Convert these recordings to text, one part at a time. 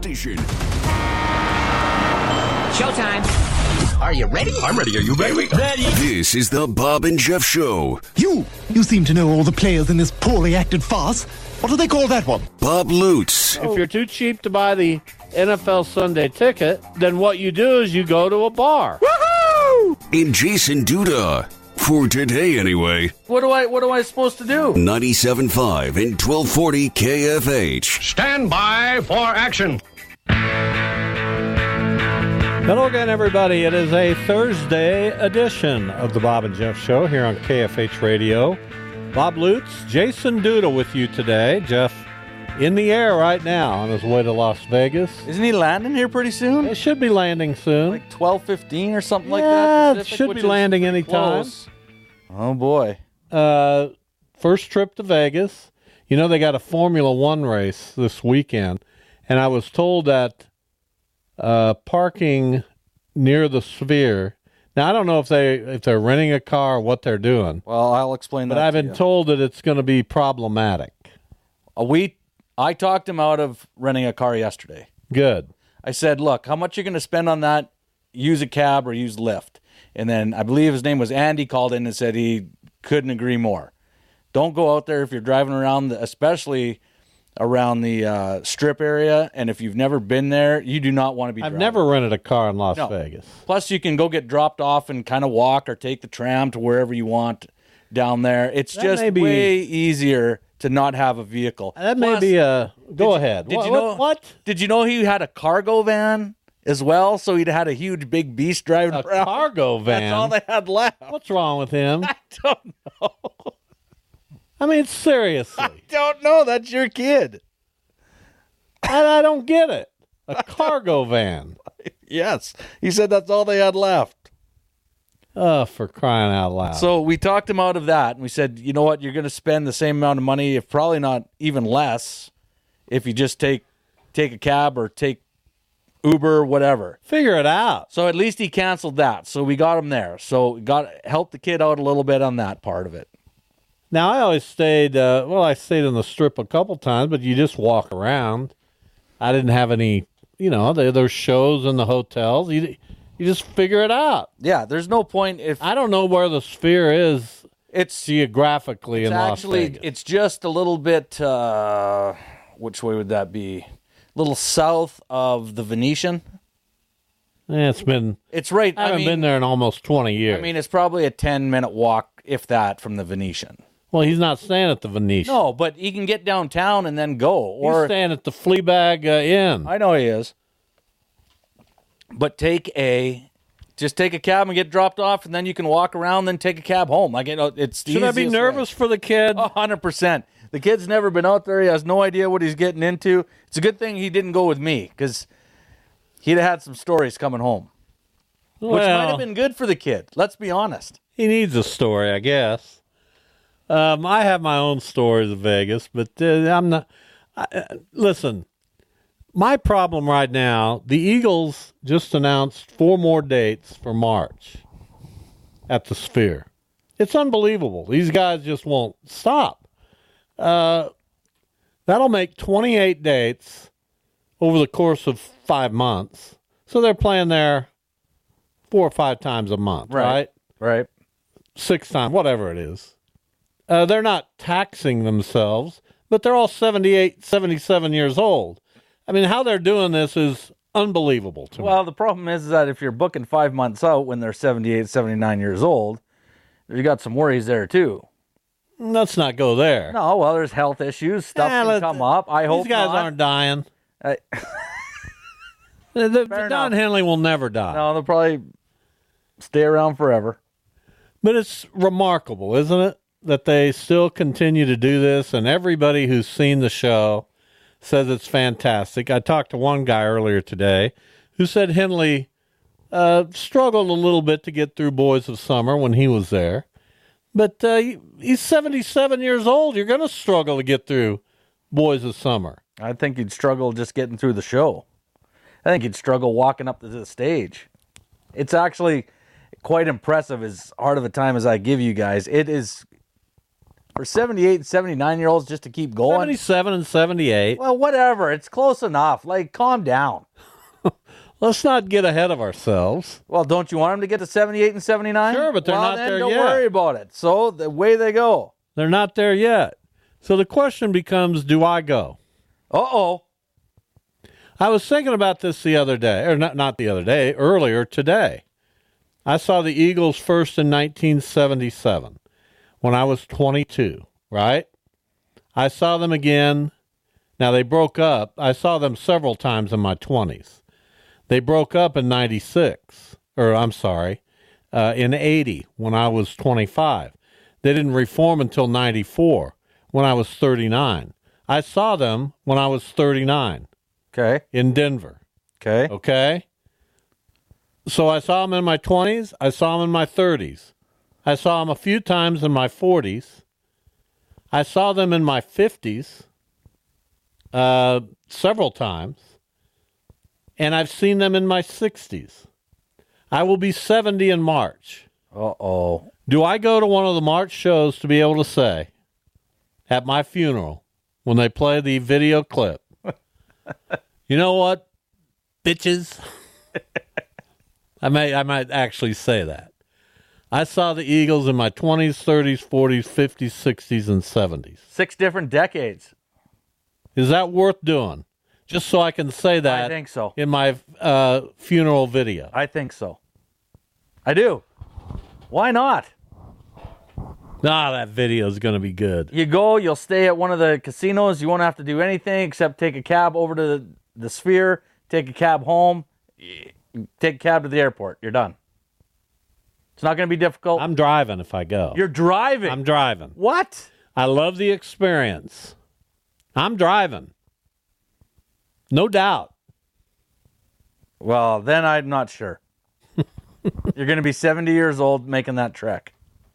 station. Showtime. Are you ready? I'm ready. Are you ready? Ready. This is the Bob and Jeff Show. You seem to know all the players in this poorly acted farce. What do they call that one? Bob Lutz. If you're too cheap to buy the NFL Sunday ticket, then what you do is you go to a bar. Woohoo! And Jason Duda. For today, anyway. What am I supposed to do? 97.5 and 1240 KFH. Stand by for action. Hello again, everybody. It is a Thursday edition of the Bob and Jeff Show here on KFH Radio. Bob Lutz, Jason Duda with you today. Jeff in the air right now on his way to Las Vegas. Isn't he landing here pretty soon? It should be landing soon. Like 12:15 or something like that? Yeah, it Pacific, should which be is landing anytime. close. Oh, boy. First trip to Vegas. You know, they got a Formula One race this weekend, and I was told that parking near the Sphere. Now, I don't know if they're renting a car or what they're doing, Well, I'll explain that but I've to been you. told that it's going to be problematic. I talked him out of renting a car yesterday. Good. I said, look, how much you going to spend on that? Use a cab or use Lyft. And then I believe his name was Andy, called in and said he couldn't agree more. Don't go out there if you're driving around, especially around the Strip area. And if you've never been there, you do not want to be I've driving. never rented a car in Las No. Vegas. Plus, you can go get dropped off and kind of walk or take the tram to wherever you want down there. It's That just may be- way easier to not have a vehicle. That may Plus, be a... Go ahead. Did What, you know what? Did you know he had a cargo van as well? So he'd had a huge big beast driving A around. cargo van? That's all they had left. What's wrong with him? I don't know. I mean, seriously. Don't know. That's your kid. I don't get it. A cargo van. Yes, he said that's all they had left. Oh, for crying out loud. So we talked him out of that, and we said, you know what, you're going to spend the same amount of money, if probably not even less, if you just take a cab or take Uber, whatever. Figure it out. So at least he canceled that. So we got him there. So helped the kid out a little bit on that part of it. Now, I always stayed, I stayed on the Strip a couple times, but you just walk around. I didn't have any, there's shows in the hotels. You just figure it out. Yeah, there's no point if I don't know where the Sphere is it's geographically in Las actually Vegas. it's just a little bit. Which way would that be? A little south of the Venetian. It's been, It's right. I haven't been there in almost 20 years. I mean, it's probably a 10-minute walk, if that, from the Venetian. well, he's not staying at the Venetian. No, but he can get downtown and then go. He's Or staying at the Fleabag Inn. I know he is. But just take a cab and get dropped off, and then you can walk around, then take a cab home. Like it's the Should I be easiest nervous for the kid? way. 100%. The kid's never been out there. He has no idea what he's getting into. It's a good thing he didn't go with me, because he'd have had some stories coming home, which might Well, have been good for the kid. Let's be honest. he needs a story, I guess. I have my own stories of Vegas, but I'm not. Listen, my problem right now, the Eagles just announced 4 more dates for March at the Sphere. It's unbelievable. These guys just won't stop. That'll make 28 dates over the course of 5 months. So they're playing there 4 or 5 times a month, right? Right. 6 times, whatever it is. They're not taxing themselves, but they're all 78, 77 years old. I mean, how they're doing this is unbelievable to me. Well, the problem is that if you're booking 5 months out when they're 78, 79 years old, you got some worries there too. Let's not go there. No, well, there's health issues. Stuff can come up. I hope these guys not. aren't dying. I- Don enough. Henley will never die. No, they'll probably stay around forever. But it's remarkable, isn't it, that they still continue to do this, and everybody who's seen the show says it's fantastic. I talked to one guy earlier today who said Henley struggled a little bit to get through Boys of Summer when he was there. But he's 77 years old. You're going to struggle to get through Boys of Summer. I think he'd struggle just getting through the show. I think he'd struggle walking up to the stage. It's actually quite impressive, as hard of a time as I give you guys. It is For 78 and 79-year-olds just to keep going? 77 and 78. Well, whatever. It's close enough. Like, calm down. Let's not get ahead of ourselves. Well, don't you want them to get to 78 and 79? Sure, but they're not then there don't yet. worry about it. So, the way they go. They're not there yet. So the question becomes, do I go? Uh-oh. I was thinking about this the other day, or not the other day, earlier today. I saw the Eagles first in 1977 when I was 22, right? I saw them again. Now, they broke up. I saw them several times in my 20s. They broke up in 96, in 80 when I was 25. They didn't reform until 94 when I was 39. I saw them when I was 39 Okay. in Denver. Okay. Okay? So I saw them in my 20s. I saw them in my 30s. I saw them a few times in my 40s. I saw them in my 50s several times. And I've seen them in my 60s. I will be 70 in March. Uh-oh. Do I go to one of the March shows to be able to say at my funeral when they play the video clip, you know what, bitches? I might actually say that. I saw the Eagles in my 20s, 30s, 40s, 50s, 60s, and 70s. 6 different decades. Is that worth doing? Just so I can say that I think so. in my funeral video. I think so. I do. Why not? That video is going to be good. You go, you'll stay at one of the casinos. You won't have to do anything except take a cab over to the Sphere, take a cab home, take a cab to the airport. You're done. It's not going to be difficult. I'm driving if I go. You're driving? I'm driving. What? I love the experience. I'm driving. No doubt. Well, then I'm not sure. You're going to be 70 years old making that trek.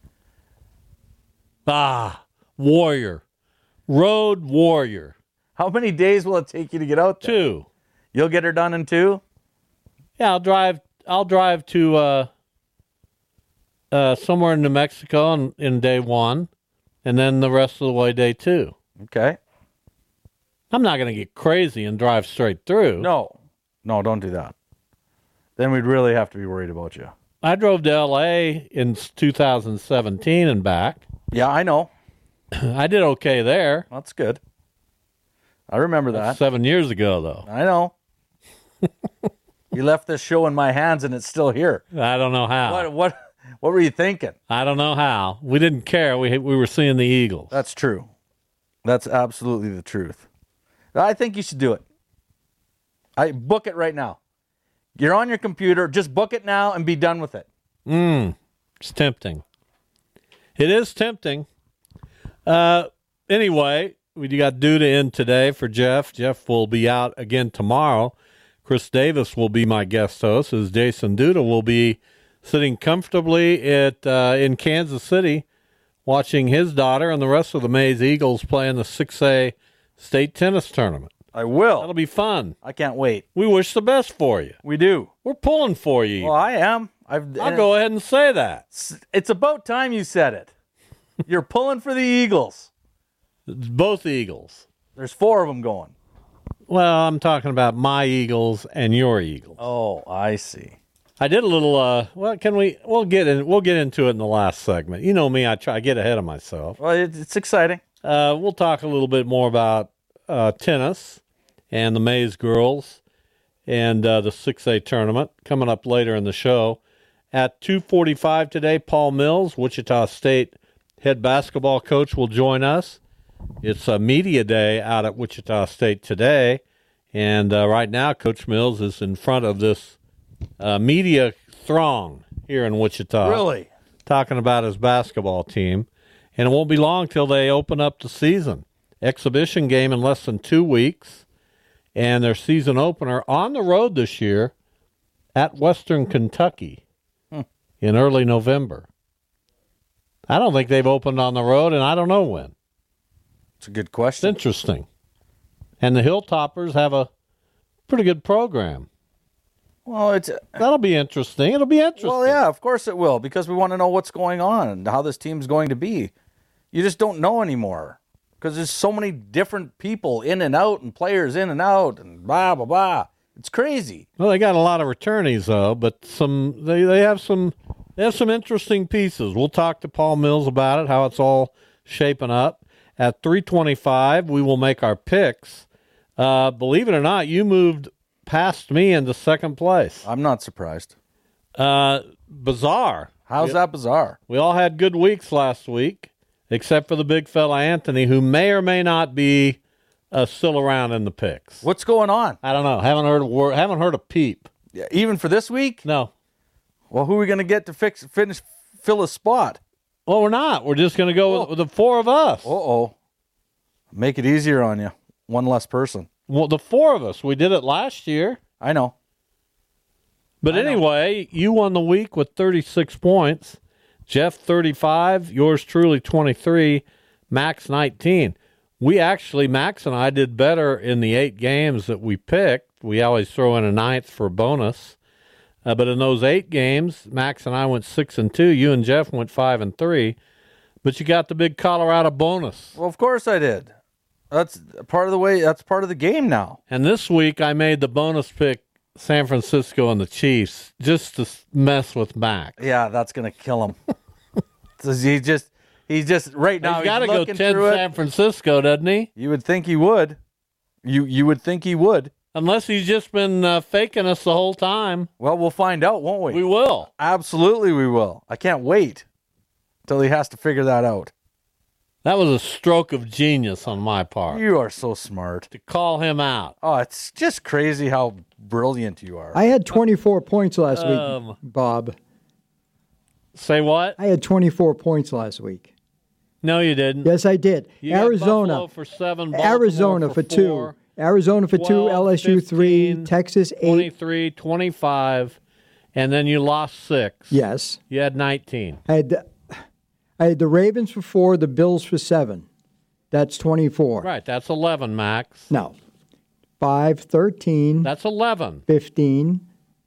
Warrior. Road warrior. How many days will it take you to get out there? 2. You'll get her done in 2? Yeah, I'll drive to somewhere in New Mexico in day 1, and then the rest of the way day 2. Okay. I'm not going to get crazy and drive straight through. No, don't do that. Then we'd really have to be worried about you. I drove to L.A. in 2017 and back. Yeah, I know. I did okay there. That's good. I remember that. 7 years ago, though. I know. You left this show in my hands and it's still here. I don't know how. What were you thinking? I don't know how. We didn't care. We were seeing the Eagles. That's true. That's absolutely the truth. I think you should do it. I book it right now. You're on your computer. Just book it now and be done with it. It's tempting. It is tempting. Anyway, we got due to end today for Jeff. Jeff will be out again tomorrow. Chris Davis will be my guest host, as Jason Duda will be sitting comfortably in Kansas City watching his daughter and the rest of the Mays Eagles play in the 6A state tennis tournament. I will. That'll be fun. I can't wait. We wish the best for you. We do. We're pulling for you. Well, I am. I'll go ahead and say that. It's about time you said it. You're pulling for the Eagles. It's both Eagles. There's 4 of them going. Well, I'm talking about my Eagles and your Eagles. Oh, I see. I did a little. We'll get into it in the last segment. You know me. I get ahead of myself. Well, it's exciting. We'll talk a little bit more about tennis and the Mays girls and the 6A tournament coming up later in the show. At 2:45 today, Paul Mills, Wichita State head basketball coach, will join us. It's a media day out at Wichita State today, and right now Coach Mills is in front of this media throng here in Wichita. Really? Talking about his basketball team. And it won't be long till they open up the season. Exhibition game in less than 2 weeks, and their season opener on the road this year at Western Kentucky in early November. I don't think they've opened on the road, and I don't know when. It's a good It's question. interesting. And the Hilltoppers have a pretty good program. Well, That'll be interesting. It'll be interesting. Well, yeah, of course it will, because we want to know what's going on and how this team's going to be. You just don't know anymore because there's so many different people in and out and players in and out and blah, blah, blah. It's crazy. Well, they got a lot of returnees though, but they have some interesting pieces. We'll talk to Paul Mills about it, how it's all shaping up. At 3:25, we will make our picks. Believe it or not, you moved past me into second place. I'm not surprised. Bizarre. How's that bizarre? We all had good weeks last week, except for the big fella Anthony, who may or may not be still around in the picks. What's going on? I don't know. Haven't heard a word. Haven't heard a peep. Yeah, even for this week? No. Well, who are we going to get to fill a spot? Well, we're not. We're just going to go with the four of us. Uh-oh. Make it easier on you. One less person. Well, the four of us. We did it last year. I know. But anyway, you won the week with 36 points. Jeff, 35. Yours truly, 23. Max, 19. Max and I did better in the 8 games that we picked. We always throw in a 9th for a bonus. But in those 8 games, Max and I went 6-2. You and Jeff went 5-3. But you got the big Colorado bonus. Well, of course I did. That's part of the way. That's part of the game now. And this week I made the bonus pick San Francisco and the Chiefs just to mess with Max. Yeah, that's gonna kill him. He's just right now. He's got to go 10 San it. Francisco, doesn't he? You would think he would. You would think he would. Unless he's just been faking us the whole time. Well, we'll find out, won't we? We will. Absolutely, we will. I can't wait till he has to figure that out. That was a stroke of genius on my part. You are so smart. To call him out. Oh, it's just crazy how brilliant you are. I had 24 points last week, Bob. Say what? I had 24 points last week. No, you didn't. Yes, I did. You Arizona got Buffalo for 7, Baltimore Arizona for 2. 4, Arizona for 2, 12, LSU 15, 3, Texas 8. 23, 25, and then you lost 6. Yes. You had 19. I had the Ravens for 4, the Bills for 7. That's 24. Right, that's 11, Max. No. 5, 13. That's 11. 15.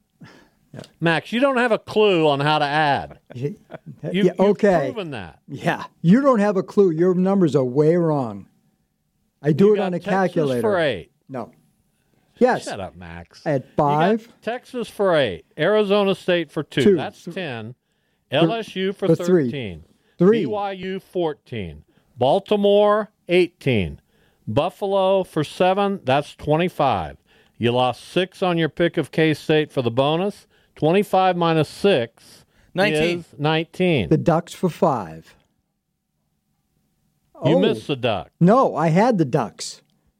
Max, you don't have a clue on how to add. Yeah, You've okay. proven that. Yeah. You don't have a clue. Your numbers are way wrong. I do You it got on a Texas calculator. for 8. No. Yes. Shut up, Max. I had You 5. got Texas for 8. Arizona State for 2. 2. That's 10. LSU for for 3. 13. 3. BYU 14. Baltimore 18. Buffalo for 7. That's 25. You lost 6 on your pick of K-State for the bonus. 25 minus 6 is 19. The Ducks for 5. You missed the Duck. No, I had the Ducks.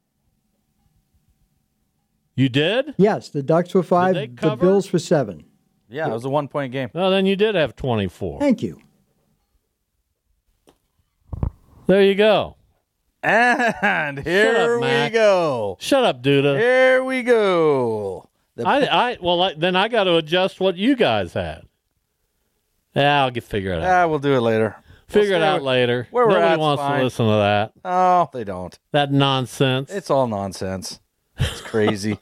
You did? Yes, the Ducks for 5. they The cover? Bills for 7. Yeah, it was a 1-point game. Well, then you did have 24. Thank you. There you go. And here we Mac. go. Shut up, Duda. Here we go. Then I got to adjust what you guys had. Yeah, figure it out. We'll do it later. Figure it out later. where we're Nobody at's wants fine. to listen to that. Oh, they don't. That nonsense. It's all nonsense. It's crazy.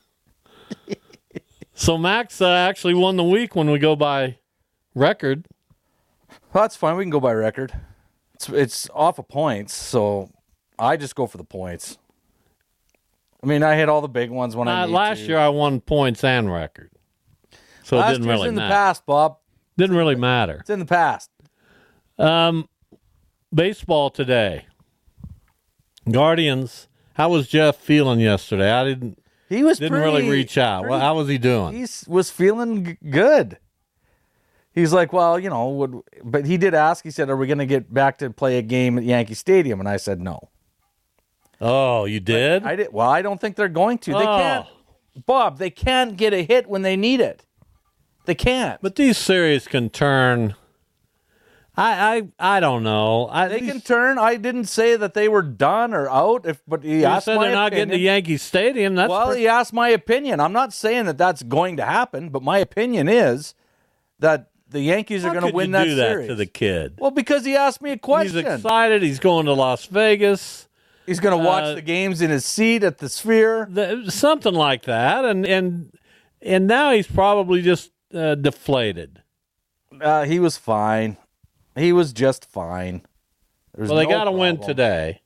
So Max actually won the week when we go by record. Well, that's fine. We can go by record. It's off of points, so I just go for the points. I mean, I hit all the big ones when I need Last to. year I won points and record. So Last it didn't year's really in matter. the past, Bob. Didn't really matter. It's in the past. Baseball today. Guardians. How was Jeff feeling yesterday? I didn't really reach out. Well, how was he doing? He was feeling good. He's like, well, but he did ask. He said, "Are we going to get back to play a game at Yankee Stadium?" And I said, "No." Oh, you did? I did. Well, I don't think they're going to. They Oh. can't, Bob. They can't get a hit when they need it. They can't. But these series can turn. I don't know. They can turn. I didn't say that they were done or out. But he You asked said my they're not opinion. getting to Yankee Stadium. That's He asked my opinion. I'm not saying that that's going to happen, but my opinion is that the Yankees are How going to could win you that do series. that to the kid? Well, because he asked me a question. He's excited. He's going to Las Vegas. He's going to watch the games in his seat at the Sphere. Something like that. And now he's probably just deflated. He was fine. He was just fine. Well, they got to win today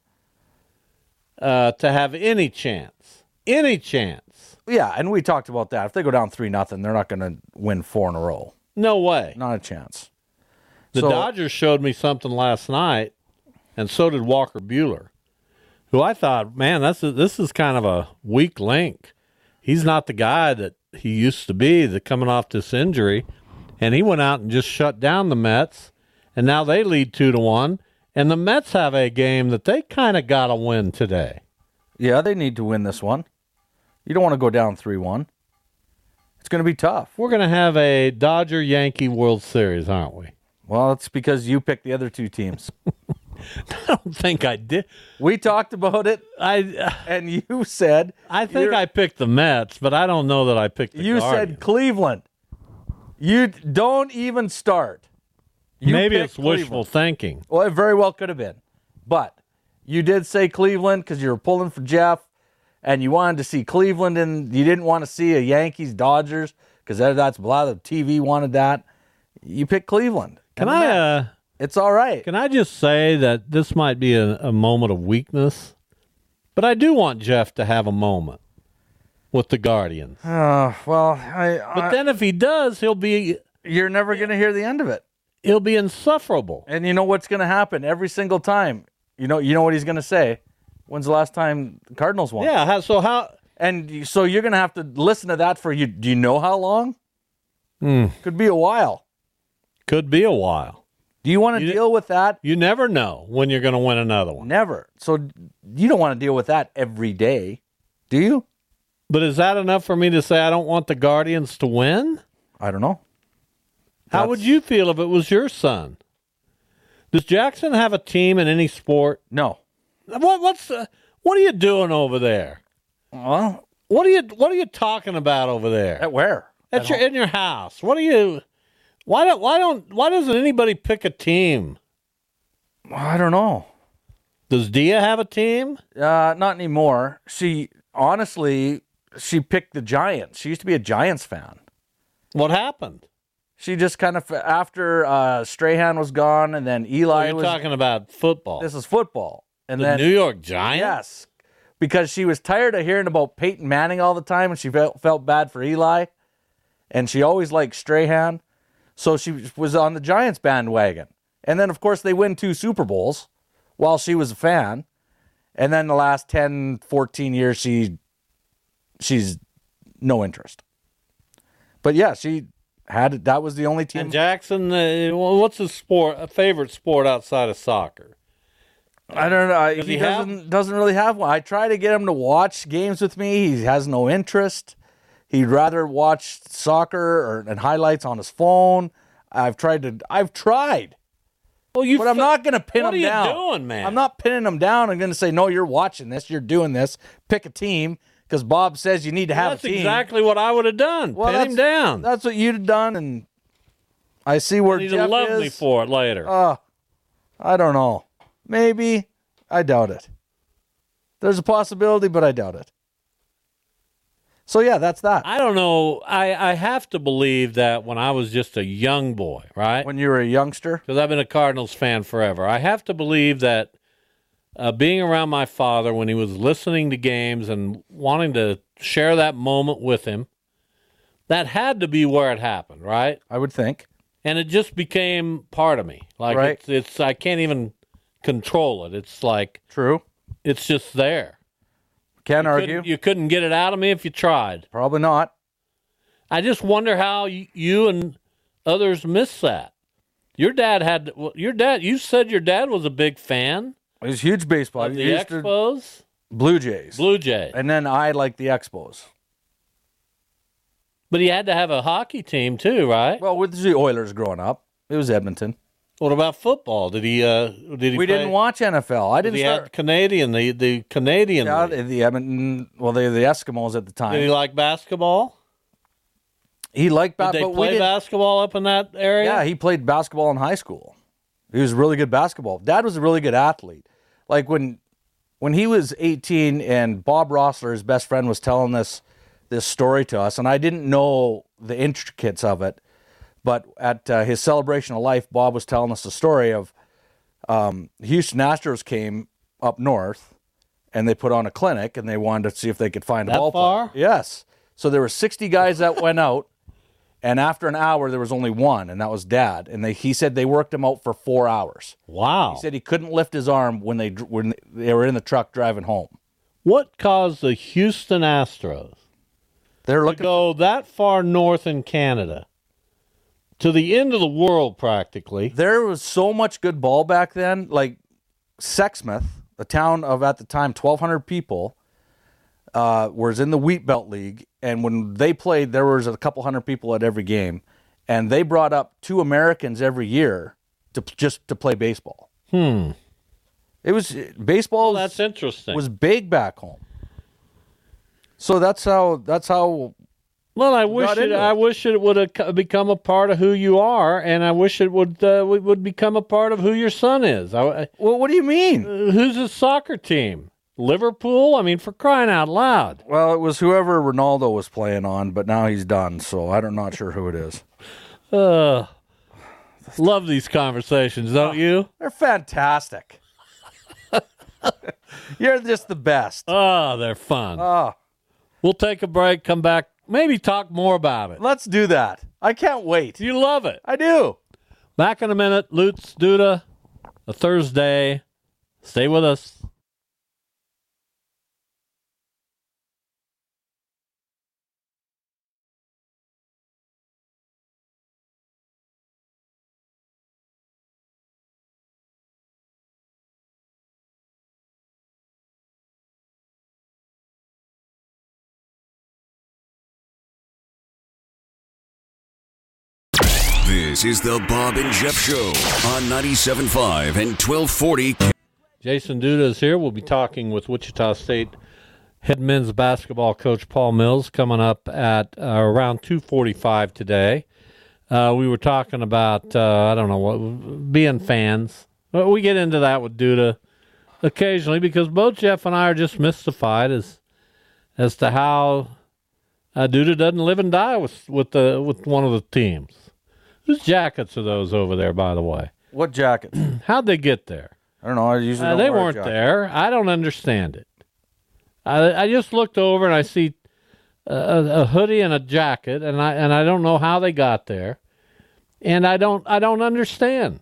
to have any chance. Any chance. Yeah, and we talked about that. If they go down 3-0, they're not going to win 4 in a row. No way. Not a chance. The Dodgers showed me something last night, and so did Walker Buehler, who I thought, man, this is kind of a weak link. He's not the guy that he used to be, coming off this injury, and he went out and just shut down the Mets, and now they lead 2-1, and the Mets have a game that they kind of got to win today. Yeah, they need to win this one. You don't want to go down 3-1. It's going to be tough. We're going to have a Dodger-Yankee World Series, aren't we? Well, it's because you picked the other 2 teams. I don't think I did. We talked about it, and you said... I think I picked the Mets, but I don't know that I picked the You Guardians. said Cleveland. You don't even start. Maybe it's wishful thinking. Well, it very well could have been. But you did say Cleveland because you were pulling for Jeff, and you wanted to see Cleveland, and you didn't want to see a Yankees-Dodgers because that's blah. The TV wanted that. You picked Cleveland. It's all right. Can I just say that this might be a moment of weakness, but I do want Jeff to have a moment with the Guardians. But then if he does, you're never going to hear the end of it. He'll be insufferable. And you know what's going to happen every single time? You know what he's going to say? When's the last time the Cardinals won? Yeah, And so you're going to have to listen to that for you. Do you know how long? Could be a while. Could be a while. Do you want to deal with that? You never know when you're going to win another one. Never. So you don't want to deal with that every day, do you? But is that enough for me to say I don't want the Guardians to win? I don't know. How would you feel if it was your son? Does Jackson have a team in any sport? No. What are you doing over there? Well, what are you talking about over there? At where? In your house. What are you? Why doesn't anybody pick a team? I don't know. Does Dia have a team? Not anymore. She picked the Giants. She used to be a Giants fan. What happened? She just kind of, after Strahan was gone and then Eli was... You're talking about football. This is football. And the New York Giants? Yes. Because she was tired of hearing about Peyton Manning all the time and she felt bad for Eli. And she always liked Strahan. So she was on the Giants bandwagon. And then, of course, they win 2 Super Bowls while she was a fan. And then the last 10, 14 years, she's no interest. But yeah, that was the only team. And Jackson, what's his favorite sport outside of soccer? I don't know. He doesn't really have one. I try to get him to watch games with me. He has no interest. He'd rather watch soccer and highlights on his phone. I've tried. Well, but I'm not going to pin him down. What are you doing, man? I'm not pinning him down. I'm going to say, no, you're watching this. You're doing this. Pick a team because Bob says you need to have a team. That's exactly what I would have done. Pin him down. That's what you'd have done, and I see where Jeff is. He'd love me for it later. I don't know. Maybe. I doubt it. There's a possibility, but I doubt it. So, yeah, that's that. I don't know. I have to believe that when I was just a young boy, right? When you were a youngster? Because I've been a Cardinals fan forever. I have to believe that being around my father when he was listening to games and wanting to share that moment with him, that had to be where it happened, right? I would think. And it just became part of me. Like right. It's I can't even control it. It's like... True. It's just there. Can't argue. You couldn't get it out of me if you tried. Probably not. I just wonder how you and others miss that. You said your dad was a big fan. He was a huge baseball. Of the Expos? Blue Jays. And then I liked the Expos. But he had to have a hockey team too, right? Well, with the Oilers growing up, it was Edmonton. What about football? Did he? We didn't watch NFL. I didn't. Had Canadian, the Canadian. Yeah, league. the Edmonton. Well, they were the Eskimos at the time. Did he like basketball? He liked basketball. Did they play basketball up in that area? Yeah, he played basketball in high school. He was really good basketball. Dad was a really good athlete. Like when he was 18 and Bob Rossler, his best friend, was telling this story to us, and I didn't know the intricacies of it. But at his celebration of life, Bob was telling us the story of Houston Astros came up north, and they put on a clinic, and they wanted to see if they could find a That ball far? player. Yes. So there were 60 guys that went out, and after an hour, there was only one, and that was Dad. And he said they worked him out for 4 hours. Wow. He said he couldn't lift his arm when they were in the truck driving home. What caused the Houston Astros They're to looking. go that far north in Canada, to the end of the world practically? There was so much good ball back then. Like Sexsmith, a town of at the time 1,200 people, was in the Wheat Belt League, and when they played, there was a couple hundred people at every game, and they brought up 2 Americans every year to play baseball. It was baseball. That's interesting. Was big back home. So that's how. Well, I wish got into it. I wish it would have become a part of who you are, and I wish it would become a part of who your son is. Well, what do you mean? Who's his soccer team? Liverpool? I mean, for crying out loud! Well, it was whoever Ronaldo was playing on, but now he's done, so I'm not sure who it is. Love these conversations, don't you? They're fantastic. You're just the best. Oh, they're fun. We'll take a break, come back, maybe talk more about it. Let's do that. I can't wait. You love it. I do. Back in a minute, Lutz, Duda, a Thursday. Stay with us. This is the Bob and Jeff Show on 97.5 and 1240. Jason Duda is here. We'll be talking with Wichita State head men's basketball coach Paul Mills coming up at around 2:45 today. We were talking about, being fans. We get into that with Duda occasionally because both Jeff and I are just mystified as to how Duda doesn't live and die with one of the teams. Whose jackets are those over there, by the way? What jackets? How'd they get there? I don't know. I usually don't They wear a weren't jacket. there. I don't understand it. I just looked over and I see a hoodie and a jacket, and I don't know how they got there, and I don't understand.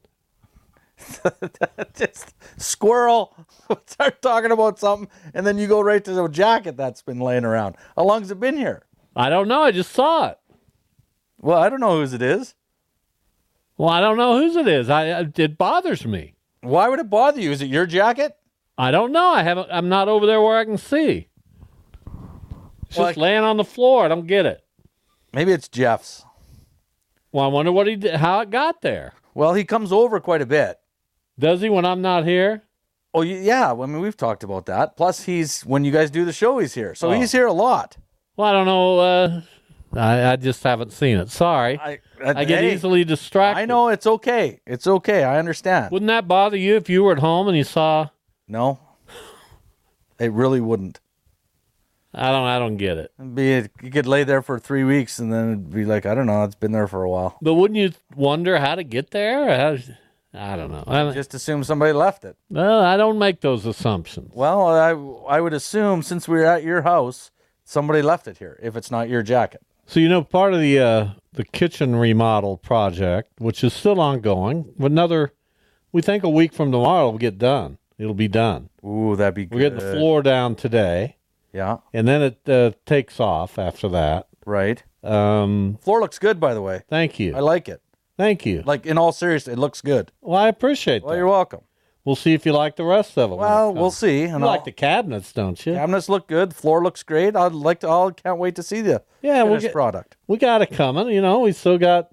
Just squirrel. Start talking about something, and then you go right to the jacket that's been laying around. How long's it been here? I don't know. I just saw it. Well, I don't know whose it is. Well, I don't know whose it is. It bothers me. Why would it bother you? Is it your jacket? I don't know. I'm not over there where I can see. It's Well, just laying on the floor. I don't get it. Maybe it's Jeff's. Well, I wonder what he did, how it got there. Well, he comes over quite a bit. Does he when I'm not here? Oh, yeah. I mean, we've talked about that. Plus, when you guys do the show, he's here. So he's here a lot. Well, I don't know. I just haven't seen it. Sorry. I get easily distracted. I know. It's okay. It's okay. I understand. Wouldn't that bother you if you were at home and you saw? No. It really wouldn't. I don't get it. You could lay there for 3 weeks and then it'd be like, I don't know, it's been there for a while. But wouldn't you wonder how to get there? I don't know. Just assume somebody left it. Well, I don't make those assumptions. Well, I would assume since we were at your house, somebody left it here, if it's not your jacket. So, part of the kitchen remodel project, which is still ongoing, we think a week from tomorrow it'll get done. It'll be done. Ooh, that'd be good. We get the floor down today. Yeah. And then it takes off after that. Right. Floor looks good, by the way. Thank you. I like it. Thank you. Like, in all seriousness, it looks good. Well, I appreciate that. Well, you're welcome. We'll see if you like the rest of it. Well, we'll see. You like the cabinets, don't you? Cabinets look good. Floor looks great. I can't wait to see the finished product. We got it coming. We still got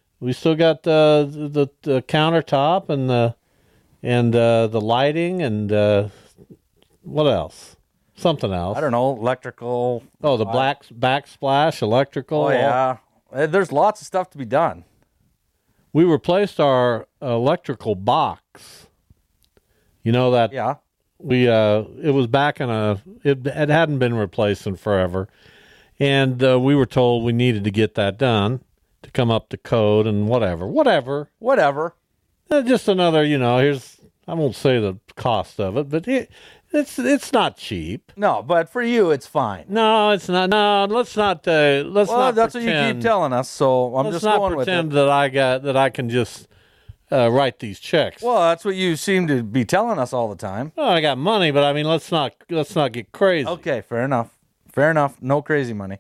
the countertop and the lighting and what else? Something else. I don't know. Electrical. Oh, the backsplash, electrical. Oh yeah. There's lots of stuff to be done. We replaced our electrical box. You know that? Yeah. It was back in it hadn't been replaced in forever. And we were told we needed to get that done to come up to code and whatever. Whatever. Just another, here's I won't say the cost of it, but it's not cheap. No, but for you, it's fine. No, it's not. No, let's not. Let's Well, not. that's what you keep telling us, so I'm let's just not going with pretend it. that I can just write these checks. Well, that's what you seem to be telling us all the time. Well, I got money, but I mean, let's not get crazy. Okay, fair enough. Fair enough. No crazy money.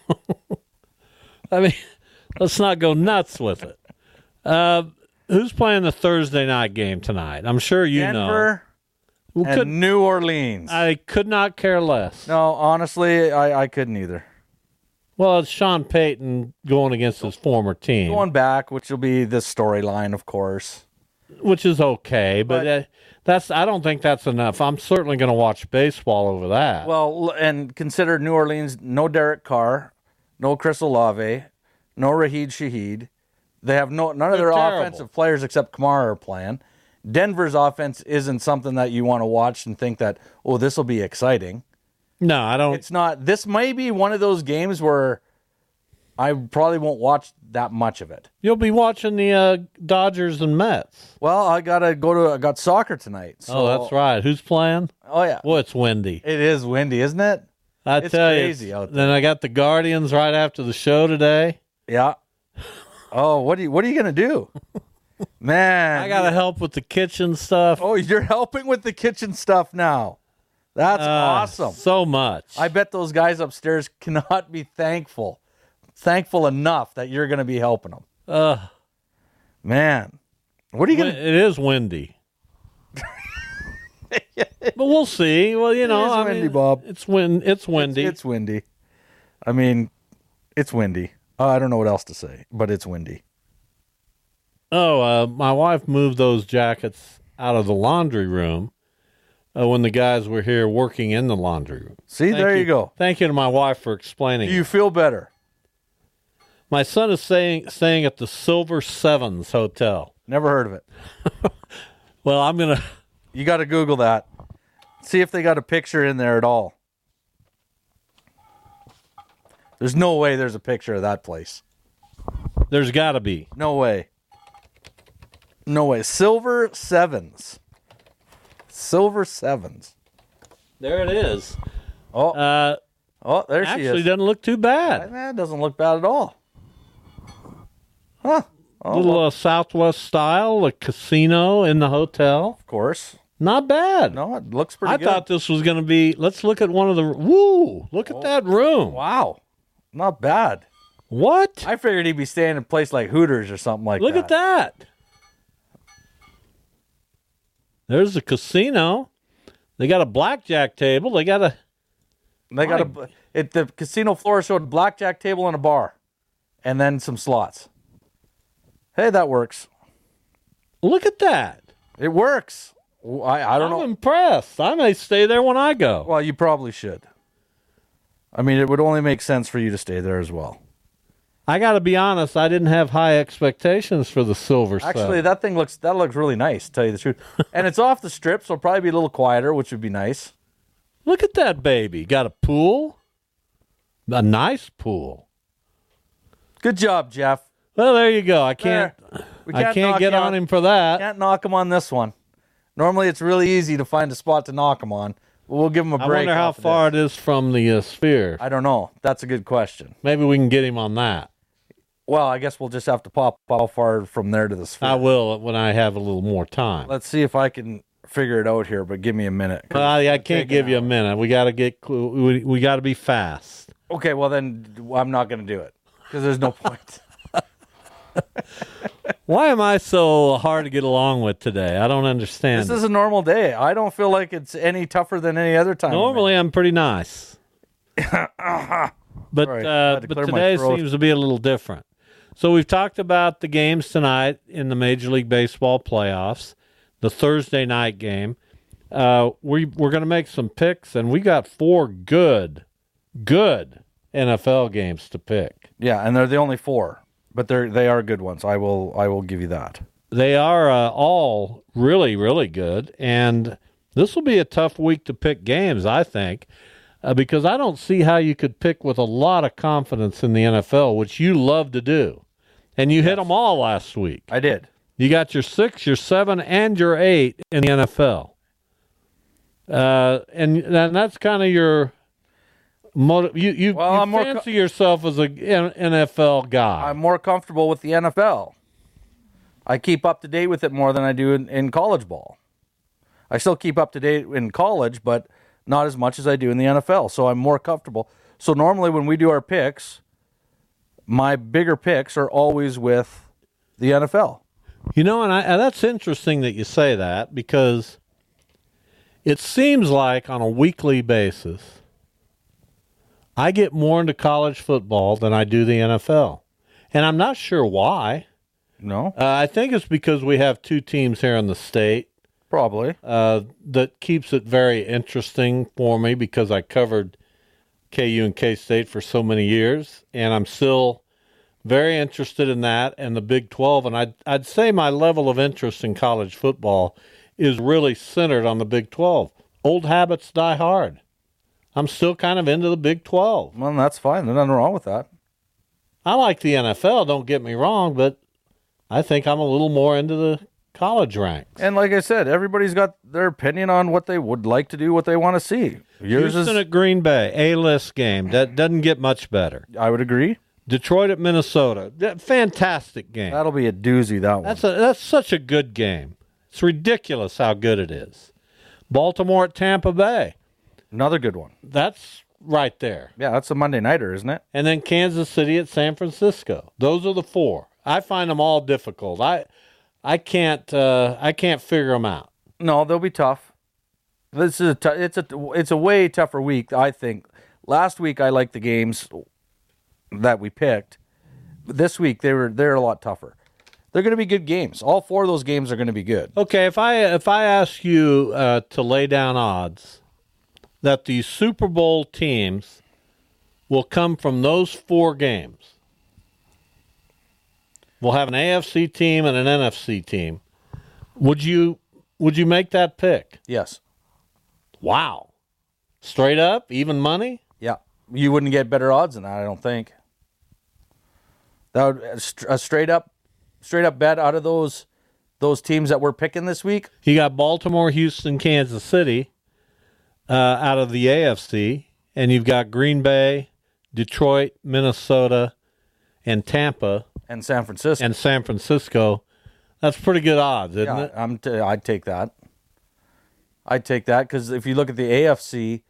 I mean, let's not go nuts with it. Who's playing the Thursday night game tonight? I'm sure you know. Denver and New Orleans. I could not care less. No, honestly, I couldn't either. Well, it's Sean Payton going against his former team. Going back, which will be this storyline, of course. Which is okay, but I don't think that's enough. I'm certainly going to watch baseball over that. Well, and consider New Orleans, no Derek Carr, no Chris Olave, no Raheed Shaheed. They have none of their terrible. offensive players except Kamara are playing. Denver's offense isn't something that you want to watch and think that, oh, this will be exciting. No, I don't. It's not. This may be one of those games where I probably won't watch that much of it. You'll be watching the Dodgers and Mets. Well, I got soccer tonight. So, that's right. Who's playing? Oh, yeah. Boy, it's windy. It is windy, isn't it? It's crazy out there. Then I got the Guardians right after the show today. Yeah. Oh, what are you gonna do? Man. I got to help with the kitchen stuff. Oh, you're helping with the kitchen stuff now. That's awesome. So much. I bet those guys upstairs cannot be thankful enough that you're going to be helping them. Man, what are you going to... It is windy. But we'll see. Well, you know, It is windy, Bob. It's windy. It's windy. I mean, it's windy. I don't know what else to say, but it's windy. Oh, my wife moved those jackets out of the laundry room when the guys were here working in the laundry room. See, there you go. Thank you to my wife for explaining. Do you feel better? My son is staying at the Silver Sevens Hotel. Never heard of it. Well, I'm going to... You got to Google that. See if they got a picture in there at all. There's no way there's a picture of that place. There's got to be. No way. No way. Silver Sevens. Silver Sevens. There it is. Oh, there she is. Actually, doesn't look too bad. That doesn't look bad at all. Huh. A little Southwest style, a casino in the hotel. Of course. Not bad. No, it looks pretty good. I thought this was going to be, let's look at one of the, look at that room. Wow. Not bad. What? I figured he'd be staying in a place like Hooters or something like Look that. at that. There's the casino. They got a blackjack table. The casino floor showed blackjack table and a bar, and then some slots. Hey, that works. Look at that. It works. I don't know. I'm impressed. I may stay there when I go. Well, you probably should. I mean, it would only make sense for you to stay there as well. I got to be honest. I didn't have high expectations for the Silver Actually, stuff. that looks really nice, to tell you the truth. And it's off the strip, so it'll probably be a little quieter, which would be nice. Look at that baby. Got a pool. A nice pool. Good job, Jeff. Well, there you go. I can't get on him for that. Can't knock him on this one. Normally, it's really easy to find a spot to knock him on. But we'll give him a break. I wonder how far it is from the sphere. I don't know. That's a good question. Maybe we can get him on that. Well, I guess we'll just have to pop how far from there to the sphere. I will when I have a little more time. Let's see if I can figure it out here, but give me a minute. I can't give you a minute. We got to we got to be fast. Okay, well then I'm not going to do it because there's no point. Why am I so hard to get along with today? I don't understand. This is a normal day. I don't feel like it's any tougher than any other time. Normally, I'm pretty nice. But today seems to be a little different. So we've talked about the games tonight in the Major League Baseball playoffs, the Thursday night game. We're going to make some picks, and we got 4 good NFL games to pick. Yeah, and they're the only 4, but they are good ones. I will give you that. They are all really, really good, and this will be a tough week to pick games, I think, because I don't see how you could pick with a lot of confidence in the NFL, which you love to do. And you hit them all last week. I did. You got your 6, your 7, and your 8 in the NFL. And that's kind of your motive. You fancy yourself as an NFL guy. I'm more comfortable with the NFL. I keep up to date with it more than I do in college ball. I still keep up to date in college, but not as much as I do in the NFL. So I'm more comfortable. So normally when we do our picks, my bigger picks are always with the NFL. You know, and that's interesting that you say that, because it seems like on a weekly basis, I get more into college football than I do the NFL. And I'm not sure why. No? I think it's because we have 2 teams here in the state. Probably. That keeps it very interesting for me, because I covered KU and K-State for so many years, and I'm still very interested in that and the Big 12. And I'd say my level of interest in college football is really centered on the Big 12. Old habits die hard. I'm still kind of into the Big 12. Well, that's fine. There's nothing wrong with that. I like the NFL, don't get me wrong, but I think I'm a little more into the college ranks. And like I said, everybody's got their opinion on what they would like to do, what they want to see. Houston at Green Bay, A-list game. That doesn't get much better. I would agree. Detroit at Minnesota. Fantastic game. That'll be a doozy, that one. That's such a good game. It's ridiculous how good it is. Baltimore at Tampa Bay. Another good one. That's right there. Yeah, that's a Monday nighter, isn't it? And then Kansas City at San Francisco. Those are the 4. I find them all difficult. I can't figure them out. No, they'll be tough. This is it's a way tougher week, I think. Last week I liked the games that we picked. This week they're a lot tougher. They're going to be good games. All 4 of those games are going to be good. Okay, if I ask you to lay down odds that the Super Bowl teams will come from those 4 games, we'll have an AFC team and an NFC team. Would you make that pick? Yes. Wow. Straight up, even money? Yeah. You wouldn't get better odds than that, I don't think. That would a straight up bet out of those teams that we're picking this week. You got Baltimore, Houston, Kansas City out of the AFC, and you've got Green Bay, Detroit, Minnesota, and Tampa. And San Francisco. That's pretty good odds, isn't it? I'd take that. I'd take that because if you look at the AFC,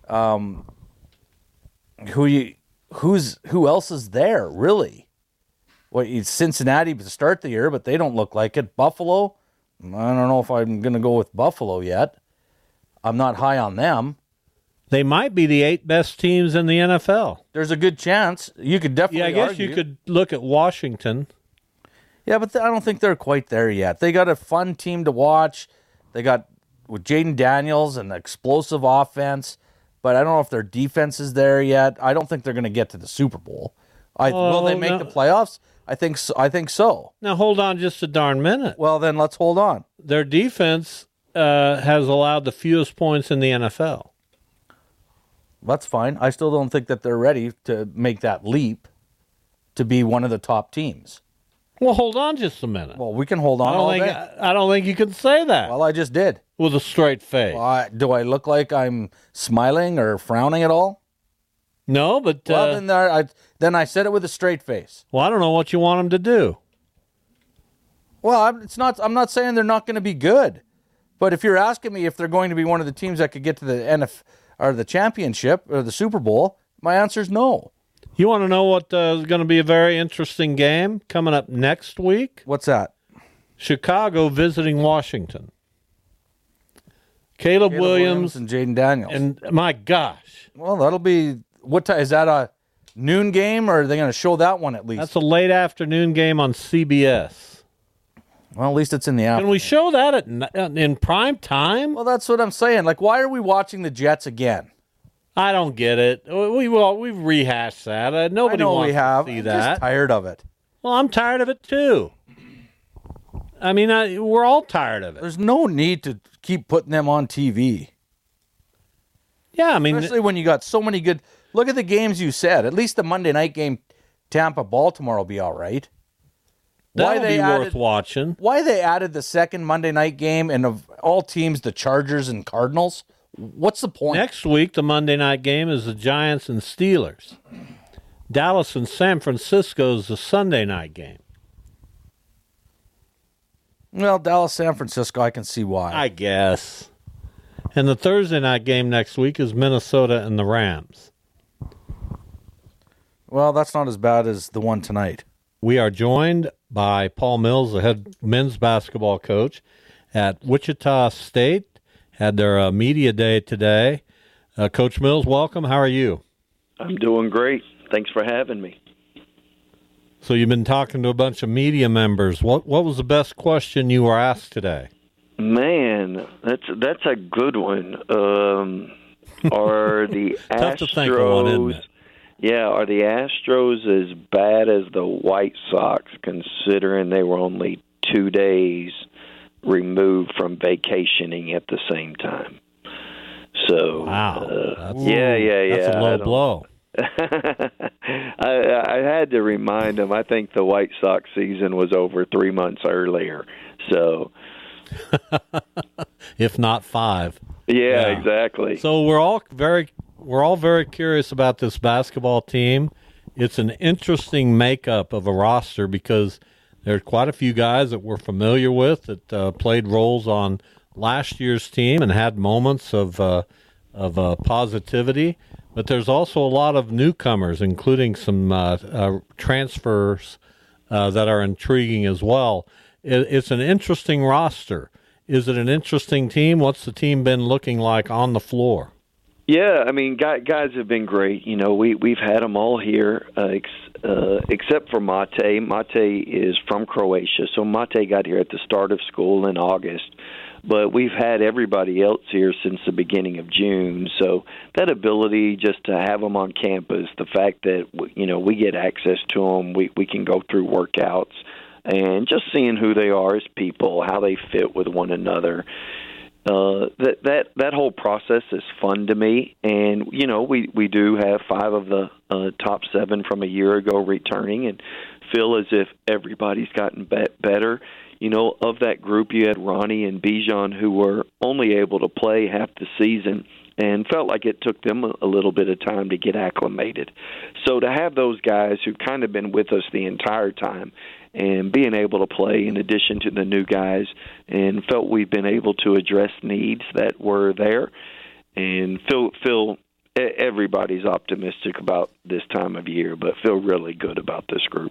who else is there really? Well, it's Cincinnati to start the year, but they don't look like it. Buffalo, I don't know if I'm going to go with Buffalo yet. I'm not high on them. They might be the 8 best teams in the NFL. There's a good chance. You could definitely I guess argue. you could look at Washington. Yeah, but I don't think they're quite there yet. They got a fun team to watch. They got with Jaden Daniels an explosive offense, but I don't know if their defense is there yet. I don't think they're going to get to the Super Bowl. Will they make the playoffs? I think so. Now, hold on just a darn minute. Well, then let's hold on. Their defense has allowed the fewest points in the NFL. That's fine. I still don't think that they're ready to make that leap to be one of the top teams. Well, hold on just a minute. Well, we can hold on all day. I don't think you can say that. Well, I just did. With a straight face. Do I look like I'm smiling or frowning at all? No, but... Well, then I said it with a straight face. Well, I don't know what you want them to do. Well, I'm not saying they're not going to be good. But if you're asking me if they're going to be one of the teams that could get to the NFL or the championship or the Super Bowl, my answer is no. You want to know what is going to be a very interesting game coming up next week? What's that? Chicago visiting Washington. Caleb Williams and Jaden Daniels. And my gosh. Well, that'll be... What time? Is that a noon game, or are they going to show that one at least? That's a late afternoon game on CBS. Well, at least it's in the afternoon. Can we show that in prime time? Well, that's what I'm saying. Like, why are we watching the Jets again? I don't get it. We've rehashed that. Nobody wants to see that. I'm just tired of it. Well, I'm tired of it too. I mean, we're all tired of it. There's no need to keep putting them on TV. Yeah, I mean... Especially when you got so many good... Look at the games you said. At least the Monday night game, Tampa-Baltimore will be all right. That'll be worth watching. Why they added the second Monday night game, and of all teams, the Chargers and Cardinals? What's the point? Next week, the Monday night game is the Giants and Steelers. Dallas and San Francisco is the Sunday night game. Well, Dallas, San Francisco, I can see why. I guess. And the Thursday night game next week is Minnesota and the Rams. Well, that's not as bad as the one tonight. We are joined by Paul Mills, the head men's basketball coach at Wichita State. Had their media day today. Coach Mills, welcome. How are you? I'm doing great. Thanks for having me. So you've been talking to a bunch of media members. What was the best question you were asked today? Man, that's a good one. Are the Tough to think of one, isn't it? Yeah, are the Astros as bad as the White Sox, considering they were only 2 days removed from vacationing at the same time? So, wow, that's a low blow. I had to remind him. I think the White Sox season was over 3 months earlier. So, if not 5. Yeah, exactly. So we're all very curious about this basketball team. It's an interesting makeup of a roster because there's quite a few guys that we're familiar with that played roles on last year's team and had moments of positivity. But there's also a lot of newcomers, including some transfers that are intriguing as well. It's an interesting roster. Is it an interesting team? What's the team been looking like on the floor? Yeah, I mean, guys have been great. You know, we've had them all here, except for Mate. Mate is from Croatia, so Mate got here at the start of school in August. But we've had everybody else here since the beginning of June. So that ability just to have them on campus, the fact that, you know, we get access to them, we can go through workouts, and just seeing who they are as people, how they fit with one another. That whole process is fun to me. And, you know, we do have 5 of the top 7 from a year ago returning and feel as if everybody's gotten better. You know, of that group, you had Ronnie and Bijan, who were only able to play half the season and felt like it took them a little bit of time to get acclimated. So to have those guys who've kind of been with us the entire time and being able to play in addition to the new guys, and felt we've been able to address needs that were there, and feel everybody's optimistic about this time of year, but feel really good about this group.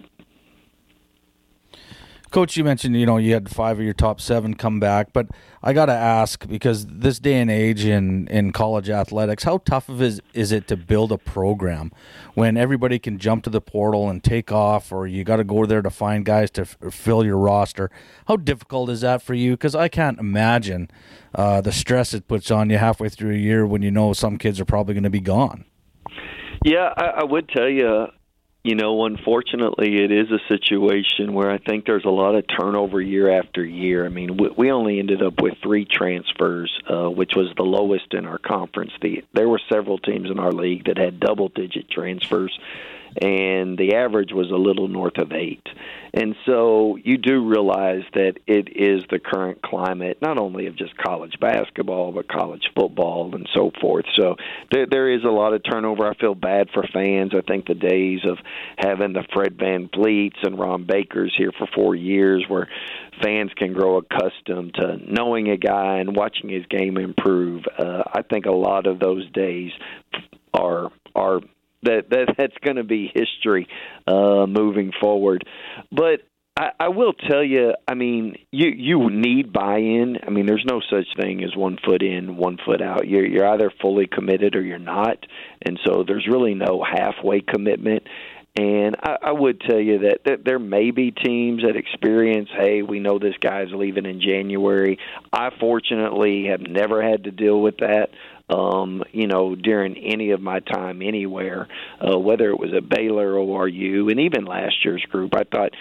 Coach, you mentioned, you know, you had 5 of your top 7 come back, but I got to ask, because this day and age in college athletics, how tough is it to build a program when everybody can jump to the portal and take off, or you got to go there to find guys to fill your roster? How difficult is that for you? Because I can't imagine the stress it puts on you halfway through a year when you know some kids are probably going to be gone. Yeah, I would tell you, you know, unfortunately, it is a situation where I think there's a lot of turnover year after year. I mean, we only ended up with 3 transfers, which was the lowest in our conference. There were several teams in our league that had double-digit transfers, and the average was a little north of 8. And so you do realize that it is the current climate, not only of just college basketball, but college football and so forth. So there is a lot of turnover. I feel bad for fans. I think the days of having the Fred Van Vliets and Ron Bakers here for 4 years where fans can grow accustomed to knowing a guy and watching his game improve, I think a lot of those days are that's going to be history moving forward. But I will tell you, I mean, you need buy-in. I mean, there's no such thing as 1 foot in, 1 foot out. You're either fully committed or you're not, and so there's really no halfway commitment. And I would tell you that there may be teams that experience, hey, we know this guy's leaving in January. I fortunately have never had to deal with that. You know, during any of my time anywhere, whether it was at Baylor or ORU, and even last year's group, I thought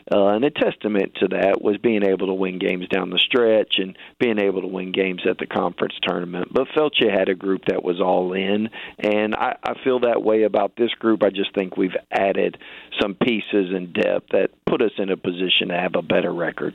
And a testament to that was being able to win games down the stretch and being able to win games at the conference tournament. But felt you had a group that was all in, and I feel that way about this group. I just think we've added some pieces and depth that put us in a position to have a better record.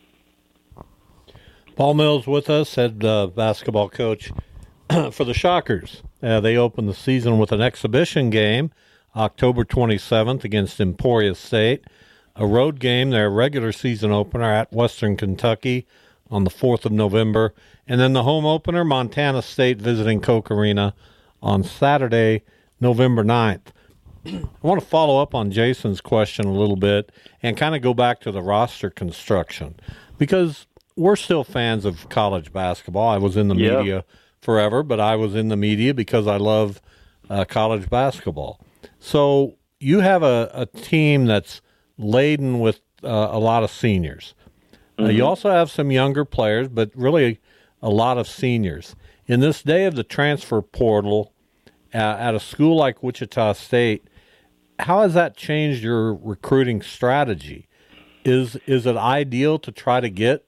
Paul Mills with us, head basketball coach for the Shockers. They opened the season with an exhibition game, October 27th against Emporia State. A road game, their regular season opener at Western Kentucky on the 4th of November. And then the home opener, Montana State visiting Koch Arena on Saturday, November 9th. I want to follow up on Jason's question a little bit and kind of go back to the roster construction, because we're still fans of college basketball. I was in the media forever, but I was in the media because I love college basketball. So you have a team that's laden with a lot of seniors. You also have some younger players, but really a lot of seniors. In this day of the transfer portal at a school like Wichita State, how has that changed your recruiting strategy? Is it ideal to try to get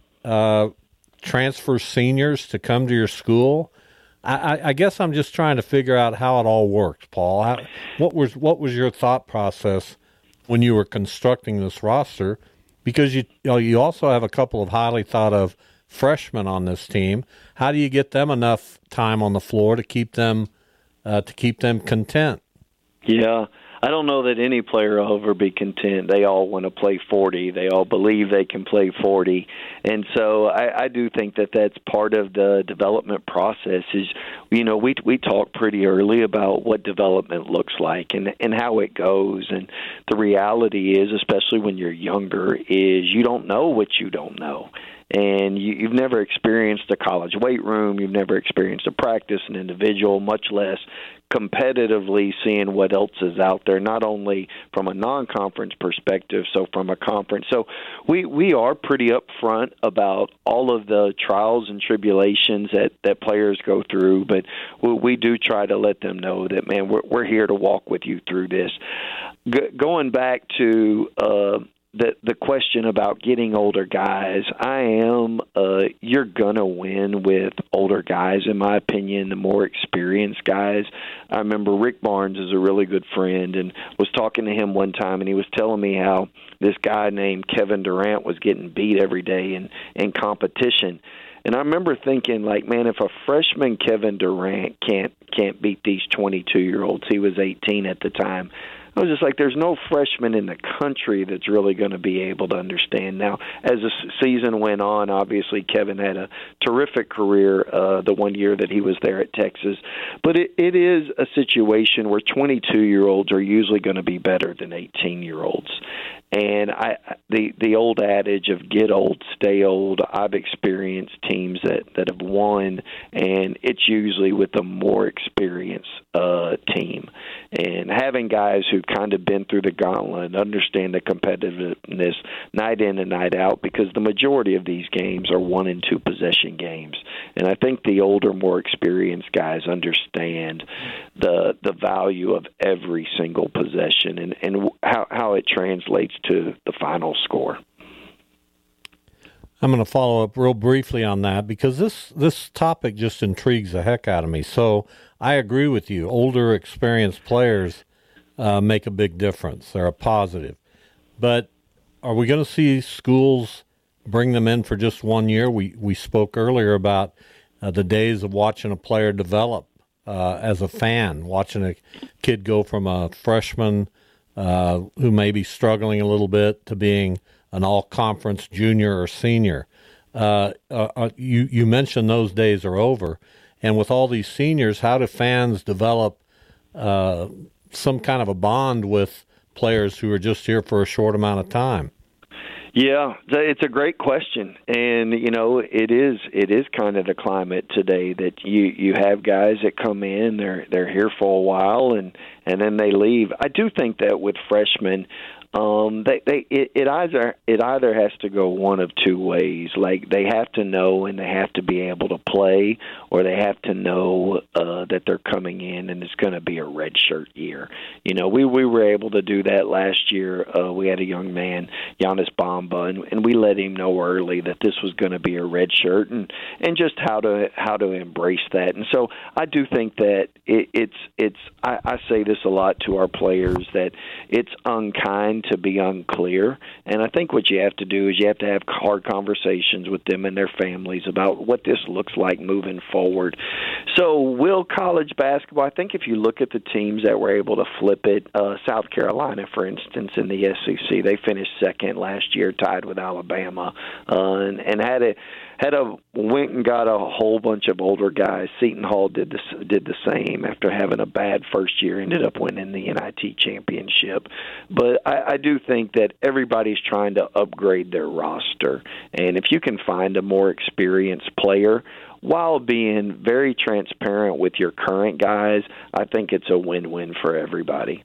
transfer seniors to come to your school? I guess I'm just trying to figure out how it all worked, Paul. What was your thought process when you were constructing this roster? Because you also have a couple of highly thought of freshmen on this team. How do you get them enough time on the floor to keep them content? Yeah. I don't know that any player will ever be content. They all want to play 40. They all believe they can play 40. And so I do think that that's part of the development process is, we talk pretty early about what development looks like and how it goes. And the reality is, especially when you're younger, is you don't know what you don't know. And you've never experienced a college weight room. You've never experienced a practice, an individual, much less competitively seeing what else is out there, not only from a non-conference perspective, so from a conference. So we are pretty upfront about all of the trials and tribulations that players go through, but we do try to let them know that, man, we're here to walk with you through this. Going back to the question about getting older guys, you're going to win with older guys, in my opinion, the more experienced guys. I remember Rick Barnes is a really good friend, and was talking to him one time, and he was telling me how this guy named Kevin Durant was getting beat every day in competition. And I remember thinking, like, man, if a freshman Kevin Durant can't beat these 22-year-olds, he was 18 at the time, I was just like, there's no freshman in the country that's really going to be able to understand. Now, as the season went on, obviously Kevin had a terrific career the one year that he was there at Texas. But it is a situation where 22-year-olds are usually going to be better than 18-year-olds. And the old adage of get old, stay old, I've experienced teams that have won, and it's usually with a more experienced team. And having guys who've kind of been through the gauntlet and understand the competitiveness night in and night out, because the majority of these games are 1 and 2 possession games. And I think the older, more experienced guys understand the value of every single possession and how it translates to the final score. I'm going to follow up real briefly on that because this topic just intrigues the heck out of me. So I agree with you. Older, experienced players make a big difference. They're a positive. But are we going to see schools bring them in for just 1 year? We spoke earlier about the days of watching a player develop as a fan, watching a kid go from a freshman who may be struggling a little bit to being an all-conference junior or senior. You mentioned those days are over. And with all these seniors, how do fans develop some kind of a bond with players who are just here for a short amount of time? Yeah, it's a great question, and it is kind of the climate today that you have guys that come in, they're here for a while, and then they leave. I do think that with freshmen, It either has to go one of two ways. Like, they have to know and they have to be able to play, or they have to know that they're coming in and it's going to be a redshirt year. You know, we were able to do that last year. We had a young man, Giannis Bamba, and we let him know early that this was going to be a redshirt, and just how to embrace that. And so I do think that I say this a lot to our players, that it's unkind to be unclear. And I think what you have to do is you have to have hard conversations with them and their families about what this looks like moving forward. So will college basketball, I think if you look at the teams that were able to flip it, South Carolina, for instance, in the SEC, they finished second last year, tied with Alabama, and went and got a whole bunch of older guys. Seton Hall did the same after having a bad first year, ended up winning the NIT championship. But I do think that everybody's trying to upgrade their roster, and if you can find a more experienced player while being very transparent with your current guys, I think it's a win-win for everybody.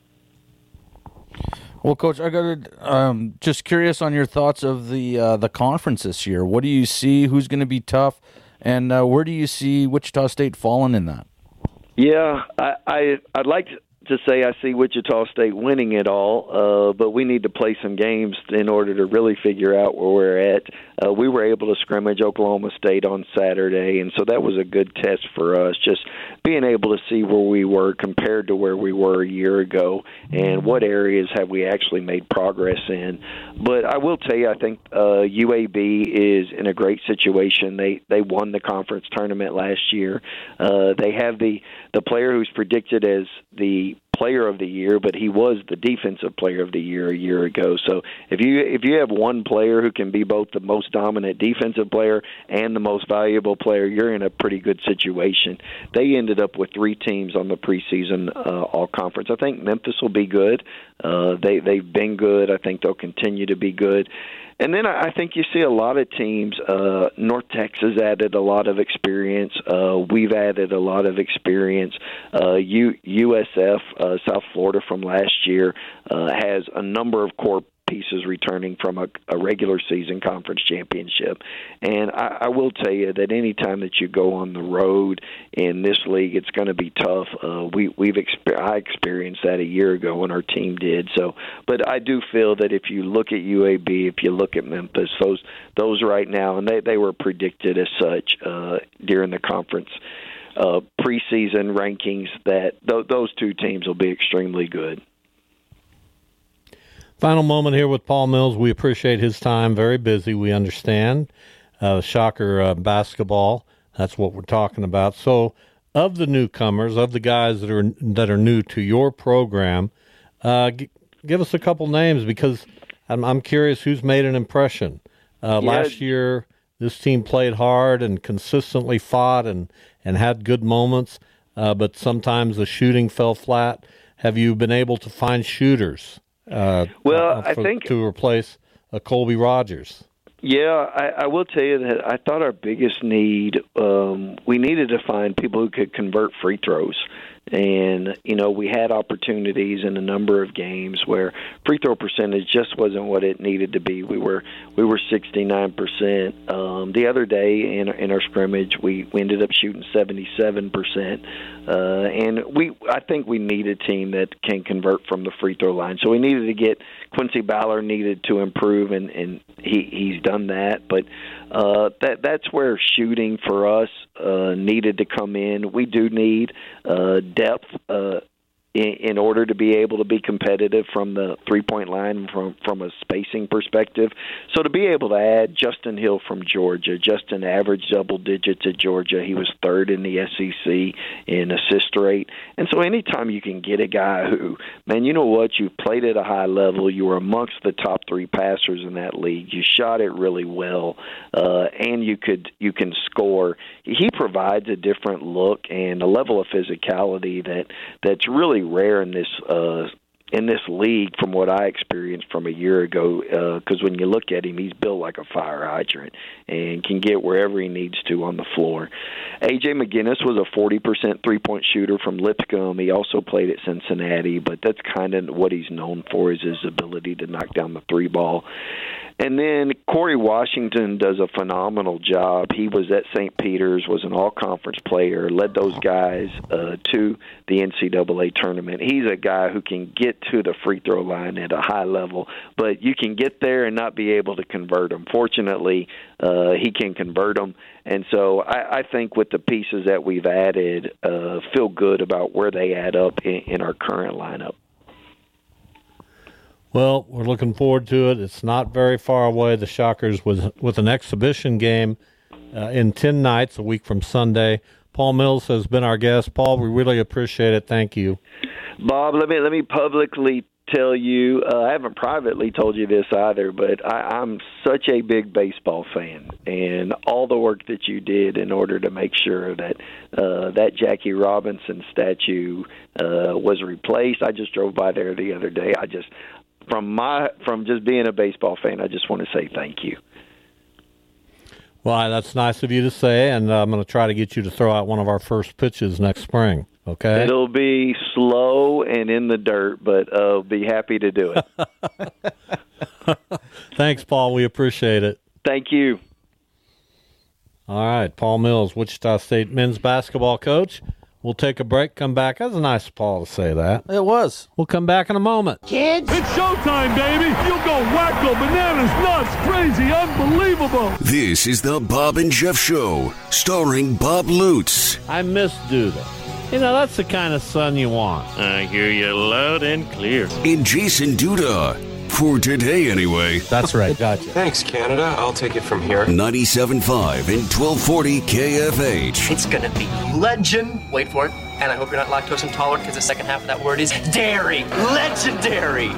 Well, Coach, I got just curious on your thoughts of the conference this year. What do you see? Who's going to be tough? And where do you see Wichita State falling in that? Yeah, I'd like to say I see Wichita State winning it all, but we need to play some games in order to really figure out where we're at. We were able to scrimmage Oklahoma State on Saturday, and so that was a good test for us, just being able to see where we were compared to where we were a year ago and what areas have we actually made progress in. But I will tell you, I think UAB is in a great situation. They won the conference tournament last year. They have the player who's predicted as the player of the year, but he was the defensive player of the year a year ago. So if you have one player who can be both the most dominant defensive player and the most valuable player, you're in a pretty good situation. They ended up with 3 teams on the preseason all-conference. I think Memphis will be good. They've been good. I think they'll continue to be good. And then I think you see a lot of teams. North Texas added a lot of experience. We've added a lot of experience. USF, South Florida from last year, has a number of core pieces returning from a regular season conference championship. And I will tell you that any time that you go on the road in this league, it's going to be tough. I experienced that a year ago when our team did. So, but I do feel that if you look at UAB, if you look at Memphis, those right now, and they were predicted as such during the conference preseason rankings, that those 2 teams will be extremely good. Final moment here with Paul Mills. We appreciate his time. Very busy, we understand. Shocker basketball, that's what we're talking about. So of the newcomers, of the guys that are new to your program, give us a couple names, because I'm curious who's made an impression. Last year, this team played hard and consistently fought and had good moments, but sometimes the shooting fell flat. Have you been able to find shooters? I think to replace Colby Rogers. Yeah, I will tell you that I thought our biggest need, we needed to find people who could convert free throws. And, we had opportunities in a number of games where free throw percentage just wasn't what it needed to be. We were 69%. The other day in our scrimmage, we ended up shooting 77%. And I think we need a team that can convert from the free throw line. So we needed to get Quincy Ballard needed to improve, and he's done that. But that's where shooting for us needed to come in. We do need depth in order to be able to be competitive from the three-point line from a spacing perspective. So to be able to add Justin Hill from Georgia, Justin averaged double digits at Georgia. He was 3rd in the SEC in assist rate. And so anytime you can get a guy who, man, you know what, you played at a high level, you were amongst the top 3 passers in that league, you shot it really well, and you can score. He provides a different look and a level of physicality that's really rare in this in this league from what I experienced from a year ago, because when you look at him, he's built like a fire hydrant and can get wherever he needs to on the floor. A.J. McGinnis was a 40% three-point shooter from Lipscomb. He also played at Cincinnati, but that's kind of what he's known for, is his ability to knock down the three ball. And then Corey Washington does a phenomenal job. He was at St. Peter's, was an all-conference player, led those guys to the NCAA tournament. He's a guy who can get to the free throw line at a high level, but you can get there and not be able to convert them. Fortunately, he can convert them. And so I think with the pieces that we've added, feel good about where they add up in our current lineup. Well, we're looking forward to it. It's not very far away. The Shockers with an exhibition game in 10 nights, a week from Sunday. Paul Mills has been our guest. Paul, we really appreciate it. Thank you. Bob, let me publicly tell you, I haven't privately told you this either, but I'm such a big baseball fan, and all the work that you did in order to make sure that that Jackie Robinson statue was replaced. I just drove by there the other day. From just being a baseball fan, I just want to say thank you. Well, that's nice of you to say, and I'm going to try to get you to throw out one of our first pitches next spring, okay? It'll be slow and in the dirt, but I'll be happy to do it. Thanks, Paul. We appreciate it. Thank you. All right, Paul Mills, Wichita State men's basketball coach. We'll take a break, come back. That was nice of Paul to say that. It was. We'll come back in a moment. Kids, it's showtime, baby. You'll go wacko, bananas, nuts, crazy, unbelievable. This is the Bob and Jeff Show, starring Bob Lutz. I miss Duda. You know, that's the kind of son you want. I hear you loud and clear. And Jason Duda. For today, anyway. That's right. Gotcha. Thanks, Canada. I'll take it from here. 97.5 and 1240 KFH. It's gonna be legend. Wait for it. And I hope you're not lactose intolerant, because the second half of that word is dairy. Legendary.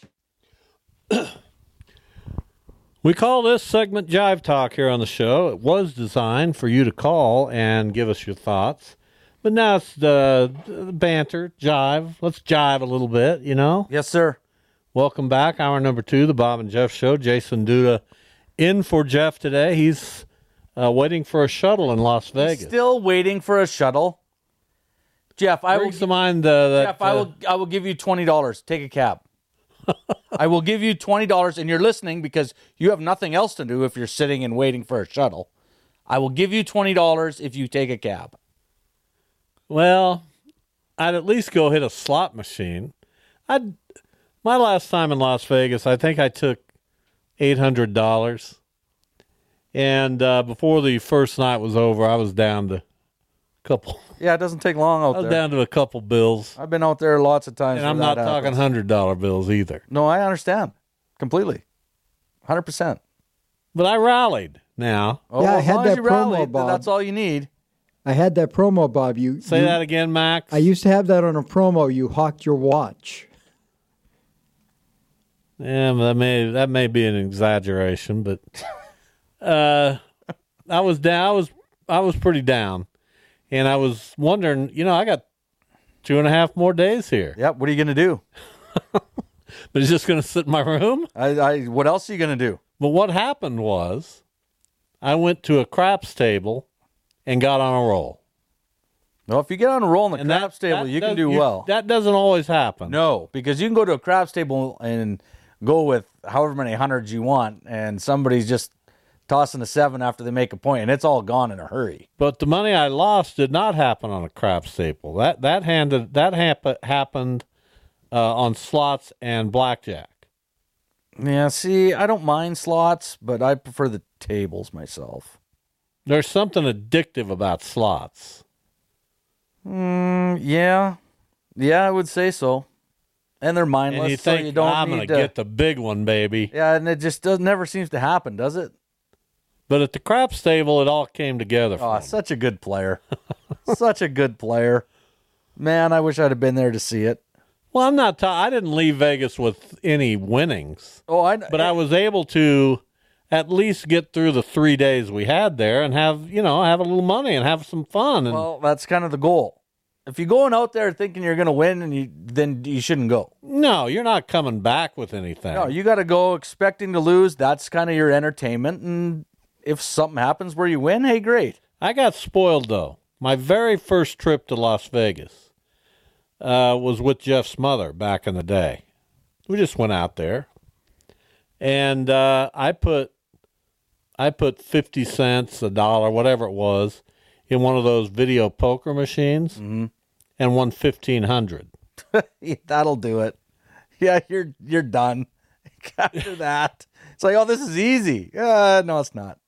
We call this segment Jive Talk here on the show. It was designed for you to call and give us your thoughts. But now it's the banter, jive. Let's jive a little bit, you know? Yes, sir. Welcome back. Hour number 2, the Bob and Jeff Show. Jason Duda in for Jeff today. He's waiting for a shuttle in Las Vegas. Still waiting for a shuttle. Jeff, I will give you $20. Take a cab. I will give you $20, and you're listening because you have nothing else to do if you're sitting and waiting for a shuttle. I will give you $20 if you take a cab. Well, I'd at least go hit a slot machine. My last time in Las Vegas, I think I took $800. And before the first night was over, I was down to a couple. Yeah, it doesn't take long out there. I was down to a couple bills. I've been out there lots of times. And I'm not talking $100 bills either. No, I understand. Completely. 100%. But I rallied now. Oh, Yeah, I as had long as that you promo, rallied, Bob. that's all you need. I had that promo, Bob. Say that again, Max. I used to have that on a promo. You hawked your watch. Yeah, that may be an exaggeration, but I was down. I was pretty down, and I was wondering. You know, I got 2.5 more days here. Yep. What are you going to do? But it's just going to sit in my room. What else are you going to do? But what happened was, I went to a craps table and got on a roll. Well, if you get on a roll in the craps table, you can do well. That doesn't always happen. No, because you can go to a craps table and go with however many hundreds you want, and somebody's just tossing a 7 after they make a point, and it's all gone in a hurry. But the money I lost did not happen on a craps table. That happened on slots and blackjack. Yeah, see, I don't mind slots, but I prefer the tables myself. There's something addictive about slots. Yeah, I would say so. And they're mindless, and you think, so you don't I'm going to get the big one, baby. Yeah, and it just never seems to happen, does it? But at the craps table, it all came together for me. Such a good player. Such a good player. Man, I wish I'd have been there to see it. Well, I didn't leave Vegas with any winnings. But I was able to at least get through the 3 days we had there and have a little money and have some fun. Well, that's kind of the goal. If you're going out there thinking you're going to win, then you shouldn't go. No, you're not coming back with anything. No, you got to go expecting to lose. That's kind of your entertainment. And if something happens where you win, hey, great. I got spoiled, though. My very first trip to Las Vegas was with Jeff's mother back in the day. We just went out there, and I put 50 cents, $1, whatever it was, in one of those video poker machines, and won $1,500. That'll do it. Yeah, you're done. After that, it's like, oh, this is easy. No, it's not.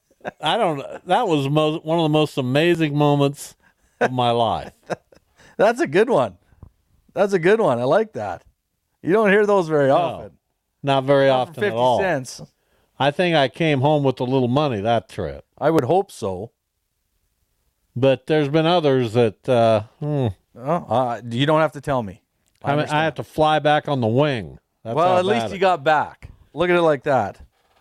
That was one of the most amazing moments of my life. That's a good one. I like that. You don't hear those very often. Not very often at all. 50 cents. I think I came home with a little money that trip. I would hope so. But there's been others that you don't have to tell me. I have to fly back on the wing. That's well, at least you got back. Look at it like that.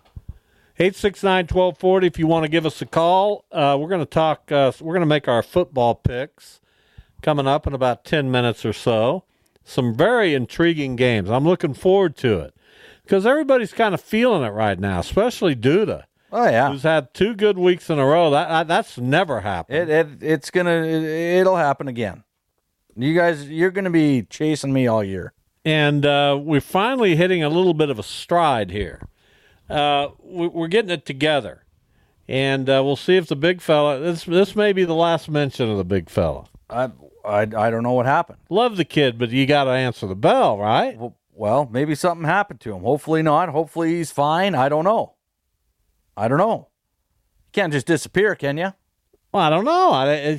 869-1240 if you want to give us a call. We're going to talk. We're going to make our football picks coming up in about 10 minutes or so. Some very intriguing games. I'm looking forward to it because everybody's kind of feeling it right now, especially Duda. Oh yeah, who's had 2 good weeks in a row. That's never happened. It'll happen again. You guys, you're gonna be chasing me all year. And we're finally hitting a little bit of a stride here. We're getting it together, and we'll see if the big fella. This may be the last mention of the big fella. I don't know what happened. Love the kid, but you got to answer the bell, right? Well, maybe something happened to him. Hopefully not. Hopefully he's fine. I don't know. You can't just disappear, can you? Well, I don't know.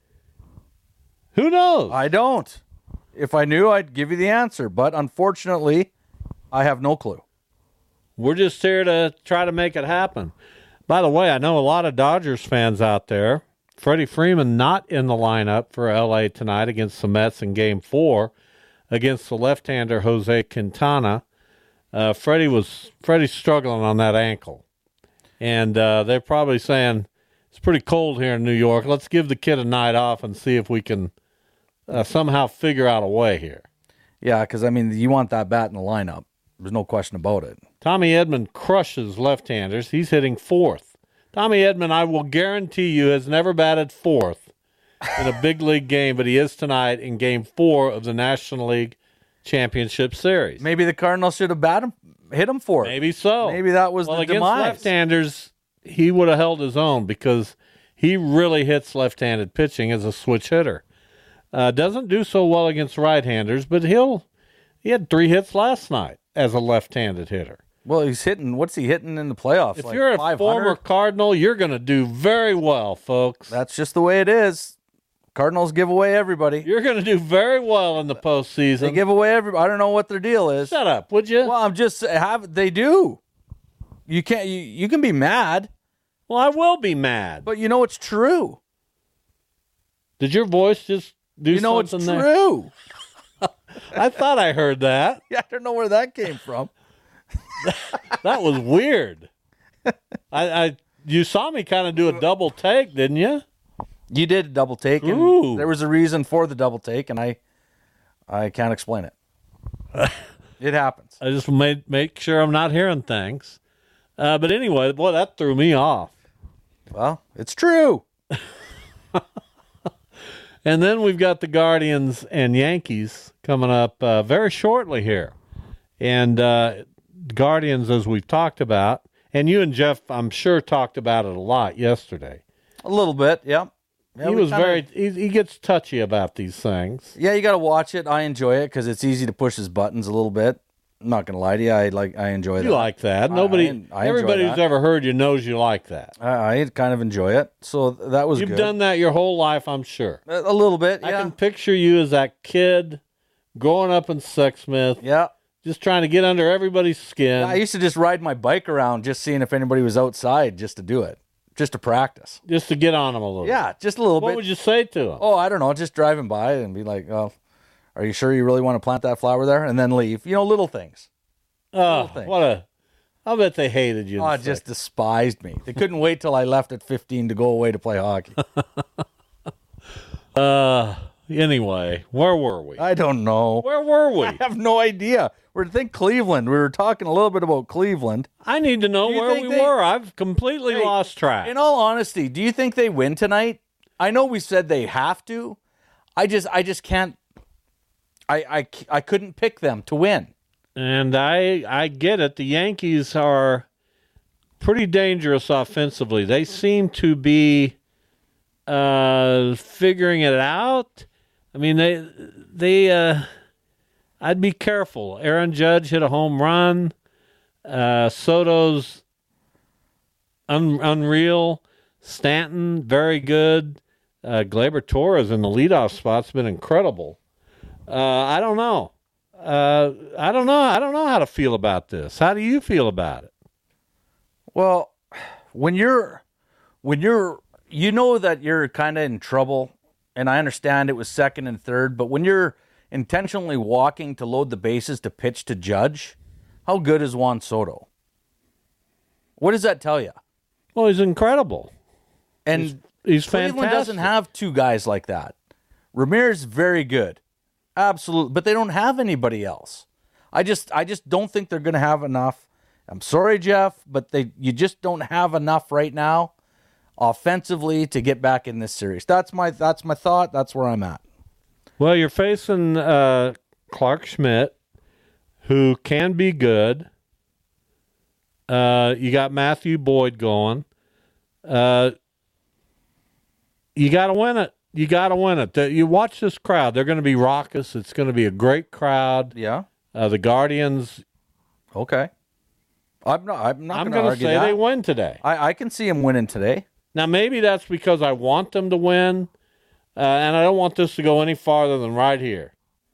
Who knows? I don't. If I knew, I'd give you the answer. But unfortunately, I have no clue. We're just here to try to make it happen. By the way, I know a lot of Dodgers fans out there. Freddie Freeman not in the lineup for L.A. tonight against the Mets in Game 4 against the left-hander Jose Quintana. Freddie's struggling on that ankle. And they're probably saying, it's pretty cold here in New York. Let's give the kid a night off and see if we can somehow figure out a way here. Yeah, because, you want that bat in the lineup. There's no question about it. Tommy Edman crushes left-handers. He's hitting 4th. Tommy Edman, I will guarantee you, has never batted 4th in a big league game, but he is tonight in Game 4 of the National League Championship Series. Maybe the Cardinals should have hit him 4th. Maybe so. Maybe that was the against demise. Left-handers, he would have held his own because he really hits left-handed pitching as a switch hitter. Doesn't do so well against right-handers, but he had 3 hits last night as a left-handed hitter. Well, what's he hitting in the playoffs? If you're a former Cardinal, you're going to do very well, folks. That's just the way it is. Cardinals give away everybody. You're going to do very well in the postseason. They give away everybody. I don't know what their deal is. Shut up, would you? Well, they do. You can't. You can be mad. Well, I will be mad. But you know it's true. Did your voice just do something there? You know it's true. I thought I heard that. Yeah, I don't know where that came from. That was weird. You saw me kind of do a double take, didn't you? You did a double take, and there was a reason for the double take, and I can't explain it. It happens. I just make sure I'm not hearing things. But anyway, boy, that threw me off. Well, it's true. And then we've got the Guardians and Yankees coming up very shortly here. And Guardians, as we've talked about, and you and Jeff, I'm sure, talked about it a lot yesterday. A little bit, yeah. He gets touchy about these things. Yeah, you got to watch it. I enjoy it because it's easy to push his buttons a little bit. I'm not going to lie to you. I enjoy that. You like that. Everybody who's ever heard you knows you like that. I kind of enjoy it. So that was You've good. done that your whole life, I'm sure. A little bit, yeah. I can picture you as that kid growing up in Sexsmith. Yeah. Just trying to get under everybody's skin. I used to just ride my bike around just seeing if anybody was outside just to do it. Just to practice. Just to get on them a little bit. Yeah, just a little bit. What would you say to them? Oh, I don't know. Just driving by and be like, oh, are you sure you really want to plant that flower there? And then leave. Little things. Oh, I bet they hated you. Oh, just despised me. They couldn't wait till I left at 15 to go away to play hockey. Anyway, where were we? I don't know. Where were we? I have no idea. We're thinking Cleveland. We were talking a little bit about Cleveland. I need to know where we were. I've completely lost track. In all honesty, do you think they win tonight? I know we said they have to. I just can't. I couldn't pick them to win. And I get it. The Yankees are pretty dangerous offensively. They seem to be figuring it out. I mean, they I'd be careful. Aaron Judge hit a home run. Soto's unreal. Stanton, very good. Gleyber Torres in the leadoff spot's been incredible. I don't know. I don't know how to feel about this. How do you feel about it? Well, when you're you know that you're kind of in trouble, and I understand it was second and third, but when you're intentionally walking to load the bases to pitch to Judge, how good is Juan Soto? What does that tell you? Well, he's incredible. And he's Cleveland fantastic. doesn't have two guys like that. Ramirez, very good. Absolutely. But they don't have anybody else. I just don't think they're going to have enough. I'm sorry, Jeff, but you just don't have enough right now offensively to get back in this series. That's my thought. That's where I'm at. Well, you're facing Clark Schmidt, who can be good. You got Matthew Boyd going. You got to win it. You got to win it. You watch this crowd. They're going to be raucous. It's going to be a great crowd. Yeah. The Guardians. Okay. I'm not I'm going to say they win today. I can see them winning today. Now, maybe that's because I want them to win, and I don't want this to go any farther than right here.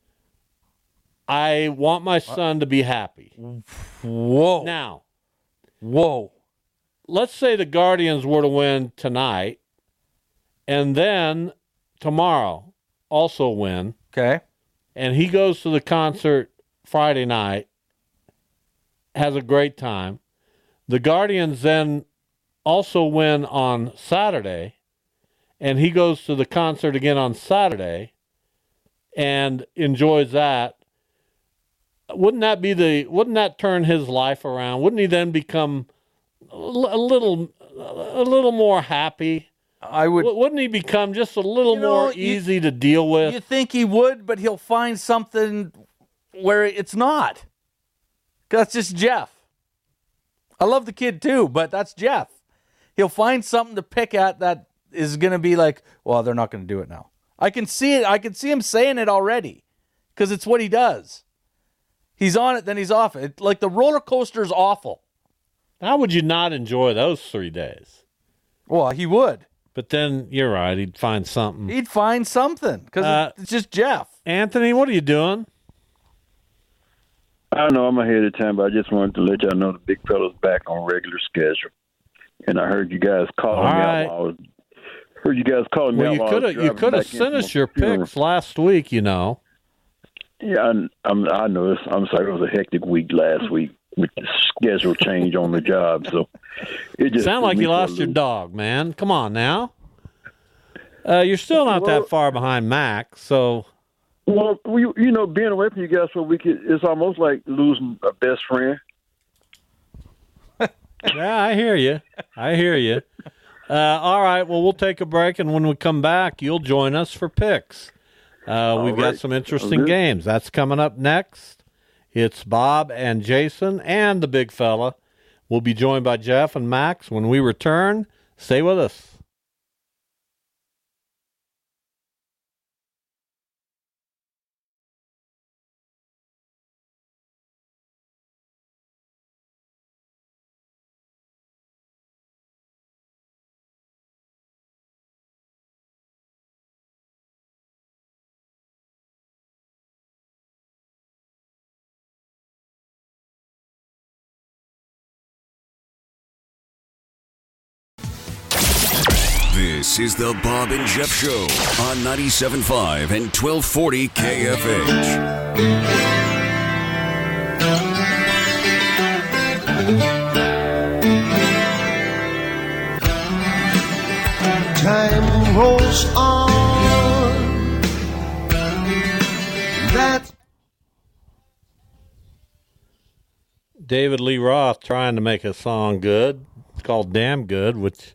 I want my son to be happy. Whoa. Now. Whoa. Let's say the Guardians were to win tonight, and then tomorrow also win. Okay. And he goes to the concert Friday night, has a great time. The Guardians then also win on Saturday, and he goes to the concert again on Saturday and enjoys that. Wouldn't that turn his life around? Wouldn't he then become a little more happy? Wouldn't he become just a little more easy to deal with? You think he would, but he'll find something where it's not. That's just Jeff. I love the kid too, but that's Jeff. He'll find something to pick at that is going to be like, well, they're not going to do it now. I can see it. I can see him saying it already because it's what he does. He's on it, then he's off it. Like the roller coaster is awful. How would you not enjoy those 3 days? Well, he would. But then you're right. He'd find something. He'd find something because it's just Jeff. Anthony, what are you doing? I don't know. I'm ahead of time, but I just wanted to let y'all know the big fella's back on regular schedule. And I heard you guys calling me out while I was. Heard you guys calling me out. You could have sent us your picks last week. You know. Yeah, I know. I'm sorry. It was a hectic week last week with the schedule change on the job. So it just sound like you lost your dog, man. Come on now. You're still not that far behind Mac, so. Well, being away from you guys for a week, it's almost like losing a best friend. Yeah, I hear you. All right, well, we'll take a break, and when we come back, you'll join us for picks. We've got some interesting games. That's coming up next. It's Bob and Jason and the big fella. We'll be joined by Jeff and Max. When we return, stay with us. This is the Bob and Jeff Show on 97.5 and 1240 KFH. Time rolls on, David Lee Roth trying to make a song good. It's called Damn Good, which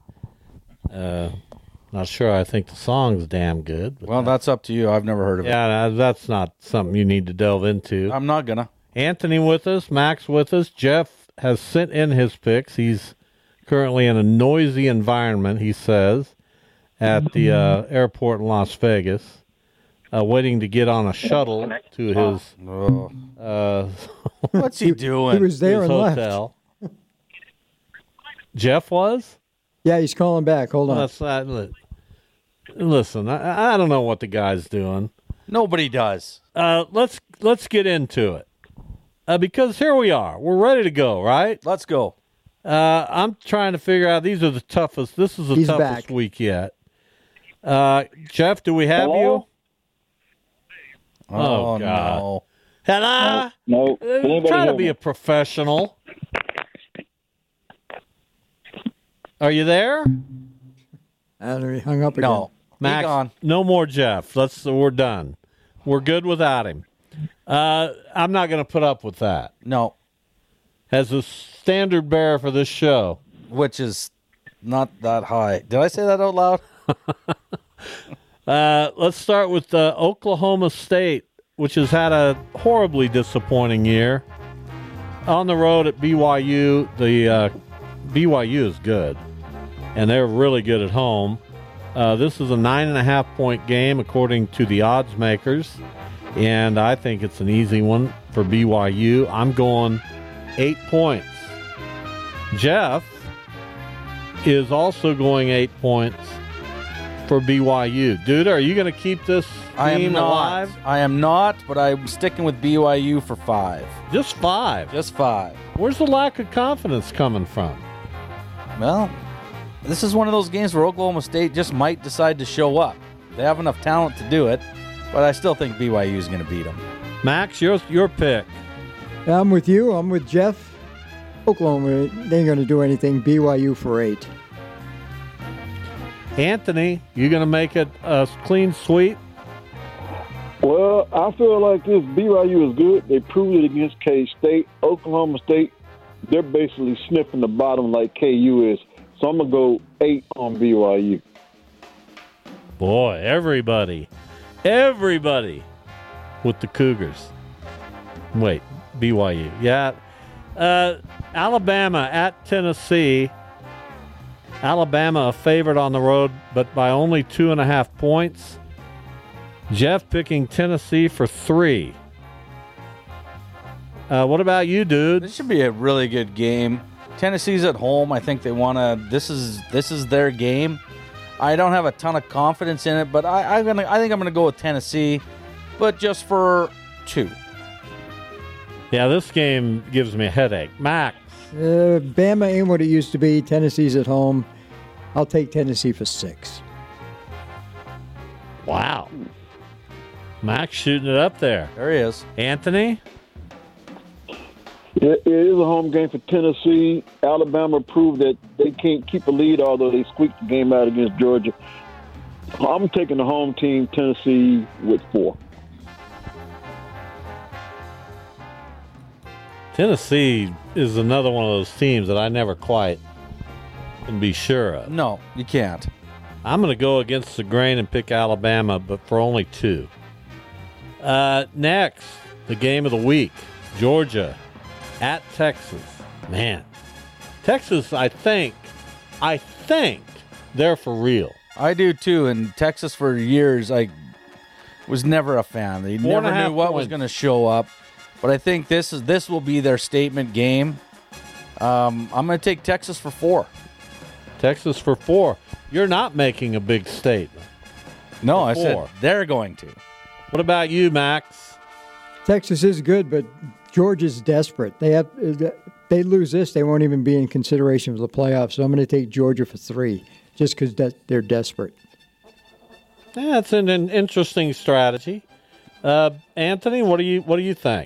not sure I think the song's damn good. Well, that's up to you. I've never heard of it. Yeah, that's not something you need to delve into. I'm not going to. Anthony with us, Max with us. Jeff has sent in his picks. He's currently in a noisy environment, he says, at the airport in Las Vegas, waiting to get on a shuttle to his what's he doing? He was there and hotel. Left. Jeff was? Yeah, he's calling back. Hold on. Listen, I don't know what the guy's doing. Nobody does. Let's get into it. Because here we are. We're ready to go, right? Let's go. I'm trying to figure out. These are the toughest. This is the He's toughest back. week yet. Jeff, do we have you? Oh God! No. Hello. No. Try to be a professional. Are you there? And he hung up again. No. Max, gone. no more Jeff. We're done. We're good without him. I'm not going to put up with that. No. As a standard bearer for this show. Which is not that high. Did I say that out loud? Let's start with Oklahoma State, which has had a horribly disappointing year. On the road at BYU, the BYU is good, and they're really good at home. This is a 9.5-point game, according to the odds makers, and I think it's an easy one for BYU. I'm going 8 points. Jeff is also going 8 points for BYU. Dude, are you going to keep this team alive? I am not, but I'm sticking with BYU for 5. Just 5? Just 5. Where's the lack of confidence coming from? Well, this is one of those games where Oklahoma State just might decide to show up. They have enough talent to do it, but I still think BYU is going to beat them. Max, your pick. I'm with you. I'm with Jeff. Oklahoma, they ain't going to do anything. BYU for 8. Anthony, you going to make it a clean sweep? Well, I feel like this BYU is good. They proved it against K-State. Oklahoma State, they're basically sniffing the bottom like KU is. So I'm going to go 8 on BYU. Boy, everybody with the Cougars. Wait, BYU. Yeah. Alabama at Tennessee. Alabama a favorite on the road, but by only 2.5 points. Jeff picking Tennessee for 3. What about you, dude? This should be a really good game. Tennessee's at home. I think they want to. This is their game. I don't have a ton of confidence in it, but I think I'm gonna go with Tennessee, but just for 2. Yeah, this game gives me a headache. Max. Bama ain't what it used to be. Tennessee's at home. I'll take Tennessee for 6. Wow. Max shooting it up there. There he is. Anthony? It is a home game for Tennessee. Alabama proved that they can't keep a lead, although they squeaked the game out against Georgia. I'm taking the home team, Tennessee, with 4. Tennessee is another one of those teams that I never quite can be sure of. No, you can't. I'm going to go against the grain and pick Alabama, but for only 2. Next, the game of the week, Georgia at Texas. Man, Texas, I think they're for real. I do too, and Texas for years I was never a fan. They never knew what was going to show up. But I think this will be their statement game. I'm going to take Texas for 4. Texas for 4. You're not making a big statement. No, I said they're going to. What about you, Max? Texas is good, but Georgia's desperate. They lose this, they won't even be in consideration for the playoffs. So I'm going to take Georgia for 3, just because they're desperate. Yeah, it's an interesting strategy. Anthony, what do you think?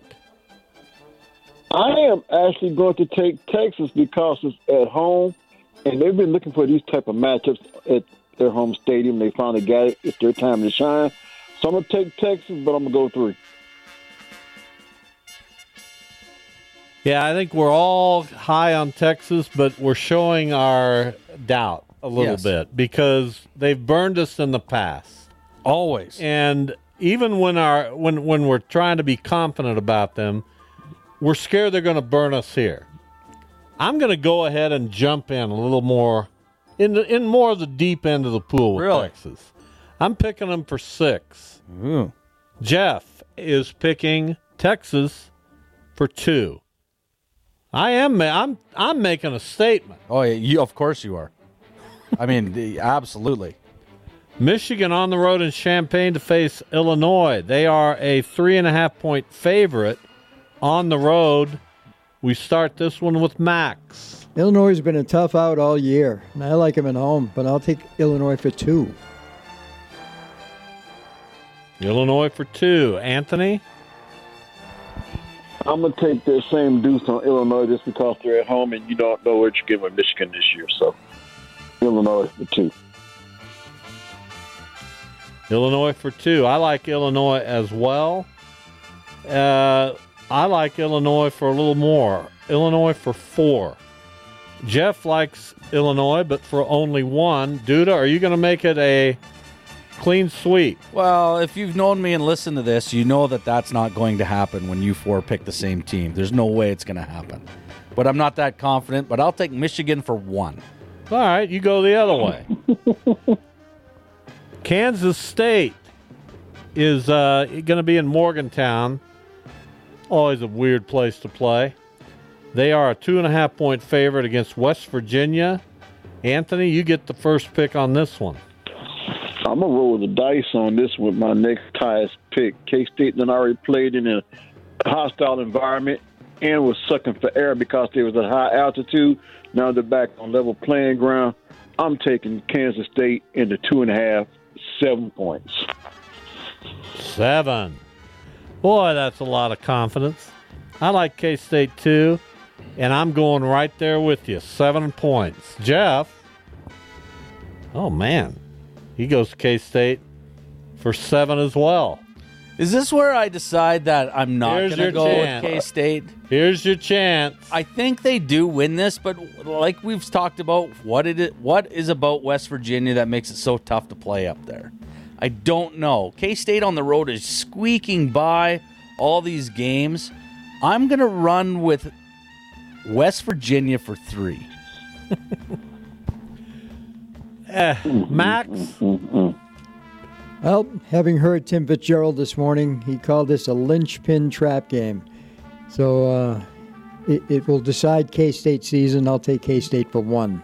I am actually going to take Texas because it's at home, and they've been looking for these type of matchups at their home stadium. They finally got it. It's their time to shine. So I'm going to take Texas, but I'm going to go 3. Yeah, I think we're all high on Texas, but we're showing our doubt a little bit because they've burned us in the past. Always. And even when we're trying to be confident about them, we're scared they're going to burn us here. I'm going to go ahead and jump in a little more, in more of the deep end of the pool with Texas. I'm picking them for 6. Ooh. Jeff is picking Texas for 2. I'm making a statement. Oh, yeah, of course you are. I mean, absolutely. Michigan on the road in Champaign to face Illinois. They are a 3.5-point favorite on the road. We start this one with Max. Illinois has been a tough out all year, and I like them at home, but I'll take Illinois for 2. Illinois for 2. Anthony? I'm going to take the same deuce on Illinois just because they're at home and you don't know what you're getting with Michigan this year. So, Illinois for 2. Illinois for 2. I like Illinois as well. I like Illinois for a little more. Illinois for 4. Jeff likes Illinois, but for only 1. Duda, are you going to make it a clean sweep? Well, if you've known me and listened to this, you know that that's not going to happen when you 4 pick the same team. There's no way it's going to happen. But I'm not that confident, but I'll take Michigan for 1. All right, you go the other way. Kansas State is going to be in Morgantown. Always a weird place to play. They are a 2.5-point favorite against West Virginia. Anthony, you get the first pick on this one. I'm going to roll the dice on this with my next highest pick. K-State done already played in a hostile environment and was sucking for air because they was at high altitude. Now they're back on level playing ground. I'm taking Kansas State into 2.5, 7 points. 7. Boy, that's a lot of confidence. I like K-State too, and I'm going right there with you. 7 points. Jeff? Oh, man. He goes to K-State for 7 as well. Is this where I decide that I'm not going to go with K-State? Here's your chance. I think they do win this, but like we've talked about, what is about West Virginia that makes it so tough to play up there? I don't know. K-State on the road is squeaking by all these games. I'm going to run with West Virginia for 3. Max? Well, having heard Tim Fitzgerald this morning, he called this a linchpin trap game. So it will decide K-State season. I'll take K-State for 1.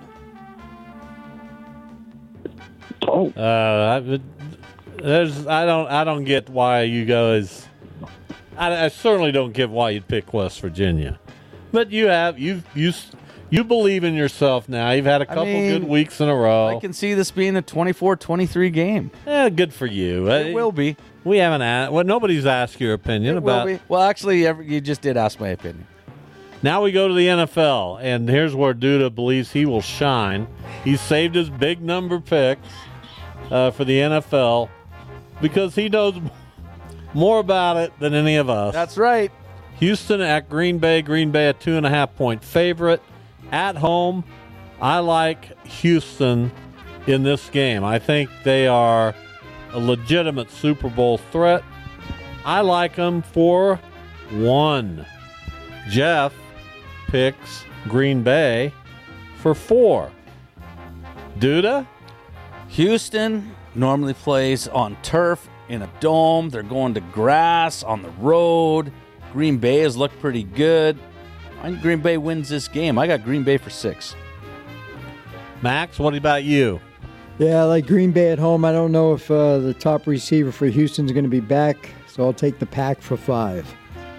I don't get why you guys. I certainly don't get why you'd pick West Virginia, but you believe in yourself now. You've had a couple good weeks in a row. I can see this being a 24-23 game. Yeah, good for you. It will be. We haven't asked. Well, nobody's asked your opinion about. Will be. Well, actually, you just did ask my opinion. Now we go to the NFL, and here's where Duda believes he will shine. He saved his big number picks for the NFL because he knows more about it than any of us. That's right. Houston at Green Bay. Green Bay a 2.5-point favorite. At home, I like Houston in this game. I think they are a legitimate Super Bowl threat. I like them for 1. Jeff picks Green Bay for 4. Duda? Houston normally plays on turf in a dome. They're going to grass on the road. Green Bay has looked pretty good. I think Green Bay wins this game. I got Green Bay for 6. Max, what about you? Yeah, I like Green Bay at home. I don't know if the top receiver for Houston's going to be back, so I'll take the Pack for 5.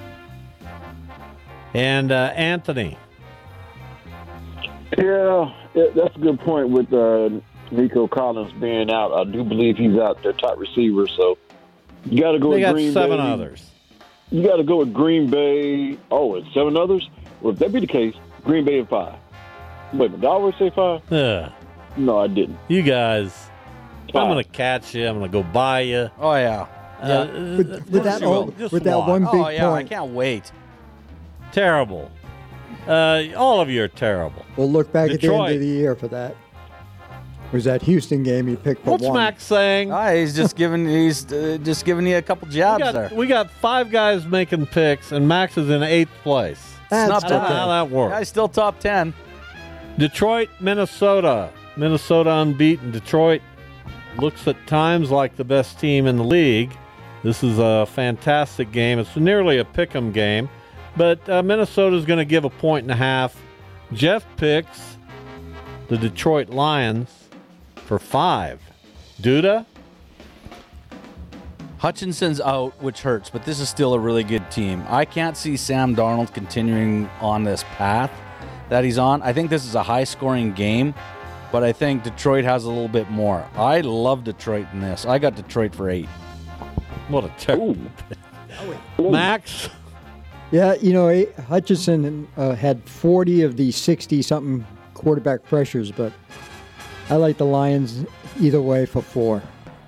And Anthony? Yeah, that's a good point with Nico Collins being out. I do believe he's out, their top receiver, so you got to go with Green Bay. They got 7 others. You got to go with Green Bay. Oh, and 7 others? Well, if that be the case, Green Bay at 5. Wait a minute, did I always say 5? Yeah. No, I didn't. You guys, 5. I'm going to catch you. I'm going to go buy you. Oh, yeah. With that one big point. Oh, yeah, I can't wait. Terrible. All of you are terrible. We'll look back at the Detroit. end of the year for that. It was that Houston game you picked for What's one. Max saying? He's just giving you a couple jabs there. We got 5 guys making picks, and Max is in 8th place. That's not I don't know bad. how that works. Guy's still top 10. Detroit, Minnesota. Minnesota unbeaten. Detroit looks at times like the best team in the league. This is a fantastic game. It's nearly a pick'em game, but Minnesota's going to give 1.5. Jeff picks the Detroit Lions for 5. Duda? Hutchinson's out, which hurts, but this is still a really good team. I can't see Sam Darnold continuing on this path that he's on. I think this is a high-scoring game, but I think Detroit has a little bit more. I love Detroit in this. I got Detroit for 8. What a terrible Max? Yeah, Hutchinson had 40 of the 60-something quarterback pressures, but I like the Lions either way for 4.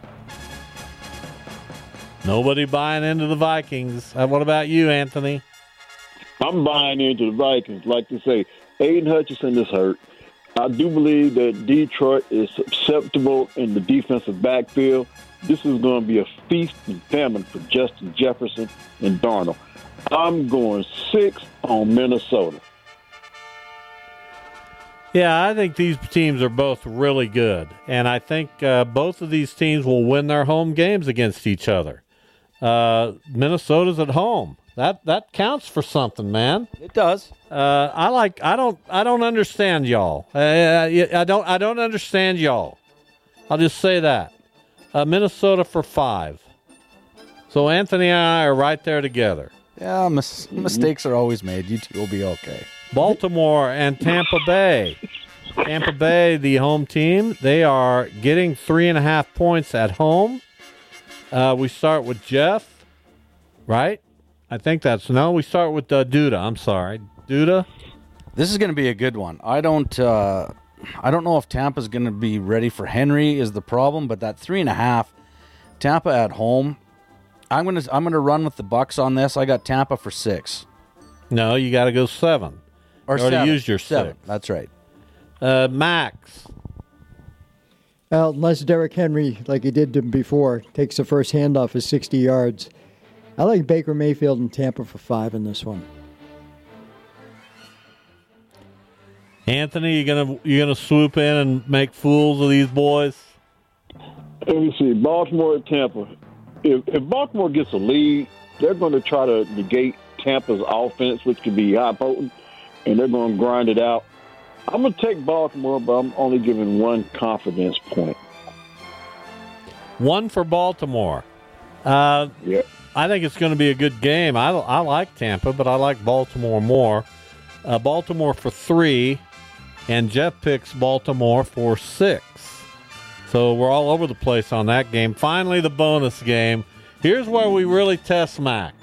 Nobody buying into the Vikings. What about you, Anthony? I'm buying into the Vikings. Like to say, Aiden Hutchinson is hurt. I do believe that Detroit is susceptible in the defensive backfield. This is going to be a feast and famine for Justin Jefferson and Darnold. I'm going 6 on Minnesota. Yeah, I think these teams are both really good, and I think both of these teams will win their home games against each other. Minnesota's at home. That counts for something, man. It does. I don't understand y'all. I don't understand y'all. I'll just say that. Minnesota for 5. So Anthony and I are right there together. Yeah, mistakes are always made. You two will be okay. Baltimore and Tampa Bay. Tampa Bay, the home team, they are getting 3.5 points at home. We start with Jeff, right? I think we start with Duda. I'm sorry. Duda? This is going to be a good one. I don't know if Tampa's going to be ready for Henry is the problem, but that 3.5, Tampa at home, I'm gonna run with the Bucks on this. I got Tampa for 6. No, you got to go 7. Or you already 7. used your 7. 6. That's right. Max. Well, unless Derrick Henry, like he did before, takes the first handoff for 60 yards. I like Baker Mayfield and Tampa for 5 in this one. Anthony, you gonna swoop in and make fools of these boys? Let me see. Baltimore at Tampa. If Baltimore gets a lead, they're going to try to negate Tampa's offense, which can be high potent, and they're going to grind it out. I'm going to take Baltimore, but I'm only giving 1 confidence point. 1 for Baltimore. Yeah. I think it's going to be a good game. I like Tampa, but I like Baltimore more. Baltimore for 3, and Jeff picks Baltimore for 6. So we're all over the place on that game. Finally, the bonus game. Here's where we really test Max.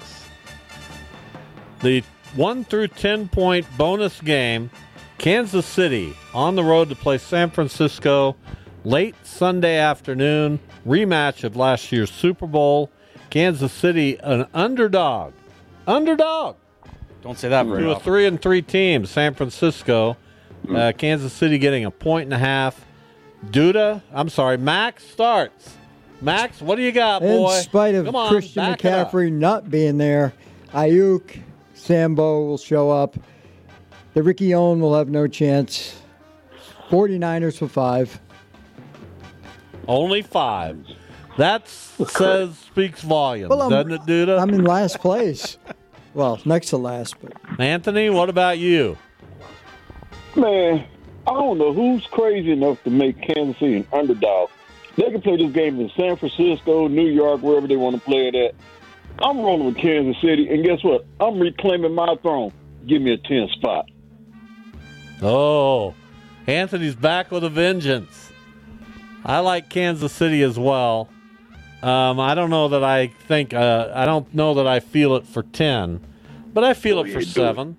The 1 through 10 point bonus game. Kansas City on the road to play San Francisco late Sunday afternoon. Rematch of last year's Super Bowl. Kansas City, an underdog. Underdog. Don't say that very to a often. 3-3 team. San Francisco. Kansas City getting 1.5. Max starts. Max, what do you got, boy? In spite of Come on, Christian back it up. McCaffrey not being there, Ayuk, Sambo will show up. The Ricky Owen will have no chance. 49ers for 5. Only 5. That speaks volumes, doesn't it, Duda? I'm in last place. Well, next to last. But Anthony, what about you? Man, I don't know who's crazy enough to make Kansas City an underdog. They can play this game in San Francisco, New York, wherever they want to play it at. I'm rolling with Kansas City, and guess what? I'm reclaiming my throne. Give me a 10 spot. Oh, Anthony's back with a vengeance. I like Kansas City as well. I don't know that I think. I don't know that I feel it for 10, but I feel it for 7.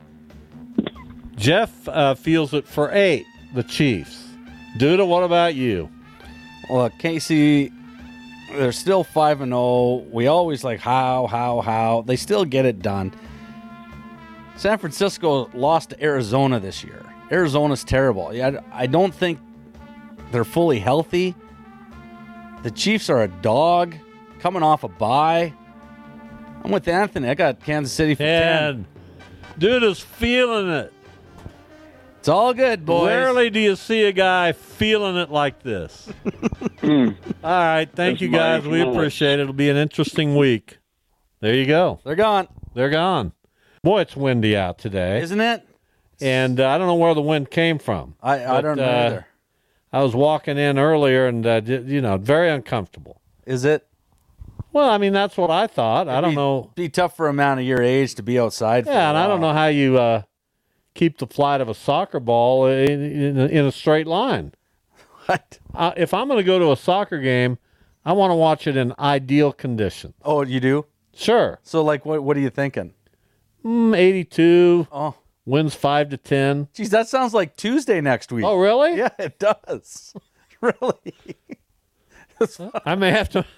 Jeff feels it for 8. The Chiefs. Duda, what about you? Well, Casey, they're still 5-0. We always like how. They still get it done. San Francisco lost to Arizona this year. Arizona's terrible. Yeah, I don't think they're fully healthy. The Chiefs are a dog coming off a bye. I'm with Anthony. I got Kansas City for 10. Dude is feeling it. It's all good, boys. Rarely do you see a guy feeling it like this. All right. Thank you, guys. We appreciate it. It'll be an interesting week. There you go. They're gone. They're gone. Boy, it's windy out today. Isn't it? And I don't know where the wind came from. I don't know either. I was walking in earlier and, very uncomfortable. Is it? Well, I mean, that's what I thought. I don't know. It'd be tough for a man of your age to be outside for a Yeah, and while. I don't know how you keep the flight of a soccer ball in a straight line. What? If I'm going to go to a soccer game, I want to watch it in ideal conditions. Oh, you do? Sure. So, like, what are you thinking? 82. Oh. Wins 5-10. Geez, that sounds like Tuesday next week. Oh, really? Yeah, it does. Really? I may have to...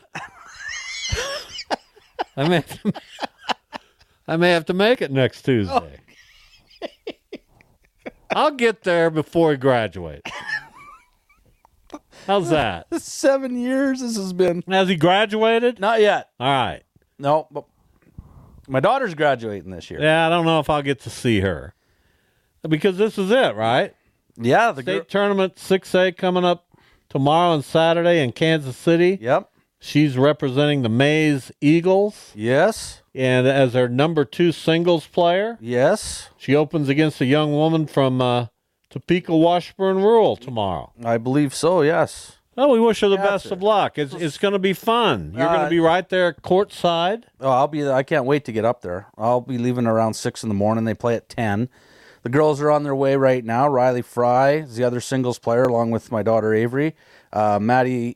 I may have to make it next Tuesday. I'll get there before we graduate. How's that? 7 years this has been. Has he graduated? Not yet. All right. No, but my daughter's graduating this year. Yeah, I don't know if I'll get to see her. Because this is it, right? Yeah. The State tournament 6A coming up tomorrow and Saturday in Kansas City. Yep. She's representing the Mays Eagles. Yes. And as their number 2 singles player. Yes. She opens against a young woman from Topeka, Washburn Rural tomorrow. I believe so, yes. Well, we wish her the best of luck. It's going to be fun. You're going to be right there courtside. Oh, I'll be there. I can't wait to get up there. I'll be leaving around 6 in the morning. They play at 10. The girls are on their way right now. Riley Fry is the other singles player, along with my daughter Avery. Maddie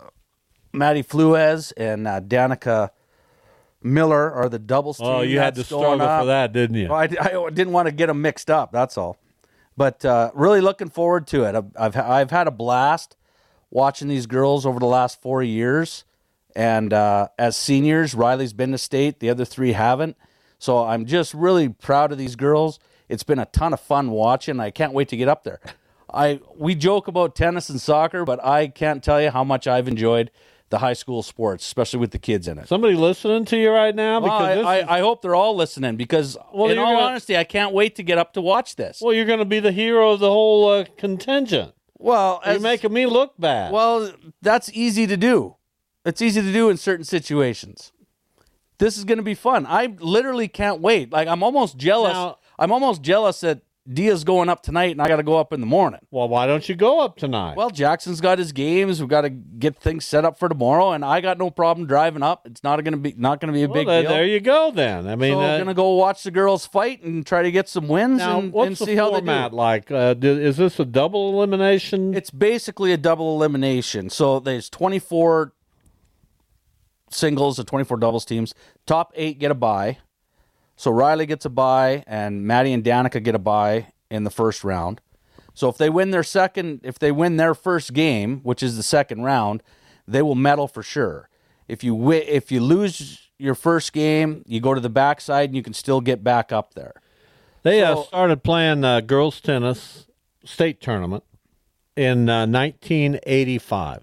Fluez and Danica Miller are the doubles team. Oh, you had to struggle for that, didn't you? Well, I didn't want to get them mixed up, that's all. But really looking forward to it. I've had a blast watching these girls over the last 4 years. And as seniors, Riley's been to state. The other 3 haven't. So I'm just really proud of these girls. It's been a ton of fun watching. I can't wait to get up there. We joke about tennis and soccer, but I can't tell you how much I've enjoyed the high school sports, especially with the kids in it. Somebody listening to you right now? Well, I hope they're all listening because, in all honesty, I can't wait to get up to watch this. Well, you're going to be the hero of the whole contingent. Well, you're making me look bad. Well, that's easy to do. It's easy to do in certain situations. This is going to be fun. I literally can't wait. Like, I'm almost jealous. I'm almost jealous that Dia's going up tonight and I got to go up in the morning. Well, why don't you go up tonight? Well, Jackson's got his games. We've got to get things set up for tomorrow, and I got no problem driving up. It's not going to be a big deal. There you go then. I mean, so we're going to go watch the girls fight and try to get some wins and see how they do. What's the format like? Is this a double elimination? It's basically a double elimination. So there's 24 singles and 24 doubles teams. Top 8 get a bye. So Riley gets a bye, and Maddie and Danica get a bye in the first round. So if they win their first game, which is the second round, they will medal for sure. If you lose your first game, you go to the backside and you can still get back up there. They started playing girls tennis state tournament in 1985.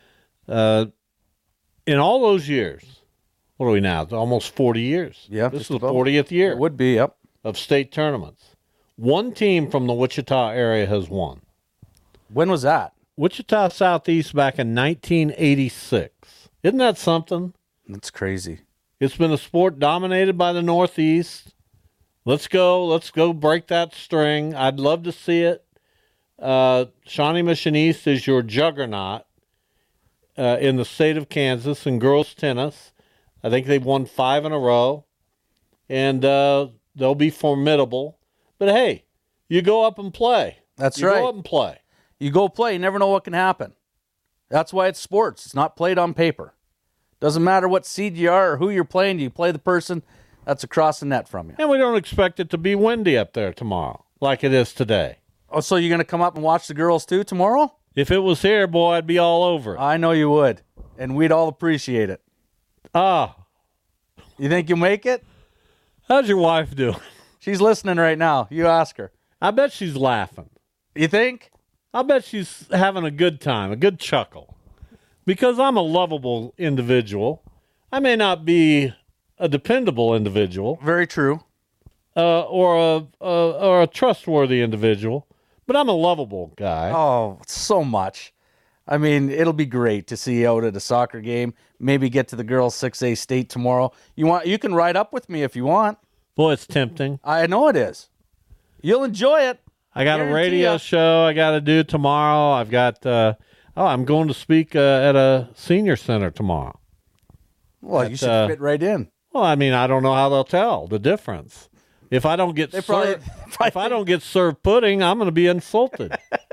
In all those years, what are we now? It's almost 40 years. Yeah, this is the 40th year. It would be, yep. Of state tournaments. One team from the Wichita area has won. When was that? Wichita Southeast back in 1986. Isn't that something? That's crazy. It's been a sport dominated by the Northeast. Let's go break that string. I'd love to see it. Shawnee Mission East is your juggernaut in the state of Kansas in girls tennis. I think they've won 5 in a row, and they'll be formidable. But, hey, you go up and play. That's right. You go up and play. You go play. You never know what can happen. That's why it's sports. It's not played on paper. Doesn't matter what seed you are or who you're playing. You play the person that's across the net from you. And we don't expect it to be windy up there tomorrow like it is today. Oh, so you're going to come up and watch the girls too tomorrow? If it was here, boy, I'd be all over it. I know you would, and we'd all appreciate it. Ah. You think you'll make it? How's your wife doing? She's listening right now. You ask her. I bet she's laughing. You think? I bet she's having a good time, a good chuckle. Because I'm a lovable individual. I may not be a dependable individual. Very true. Or a trustworthy individual. But I'm a lovable guy. Oh, so much. I mean, it'll be great to see you out at a soccer game. Maybe get to the girls' 6A state tomorrow. You can ride up with me if you want. Boy, it's tempting. I know it is. You'll enjoy it. I got a radio show I got to do tomorrow. I've got, I'm going to speak at a senior center tomorrow. Well, you should fit right in. Well, I mean, I don't know how they'll tell the difference. If I don't get if I don't get served pudding, I'm going to be insulted.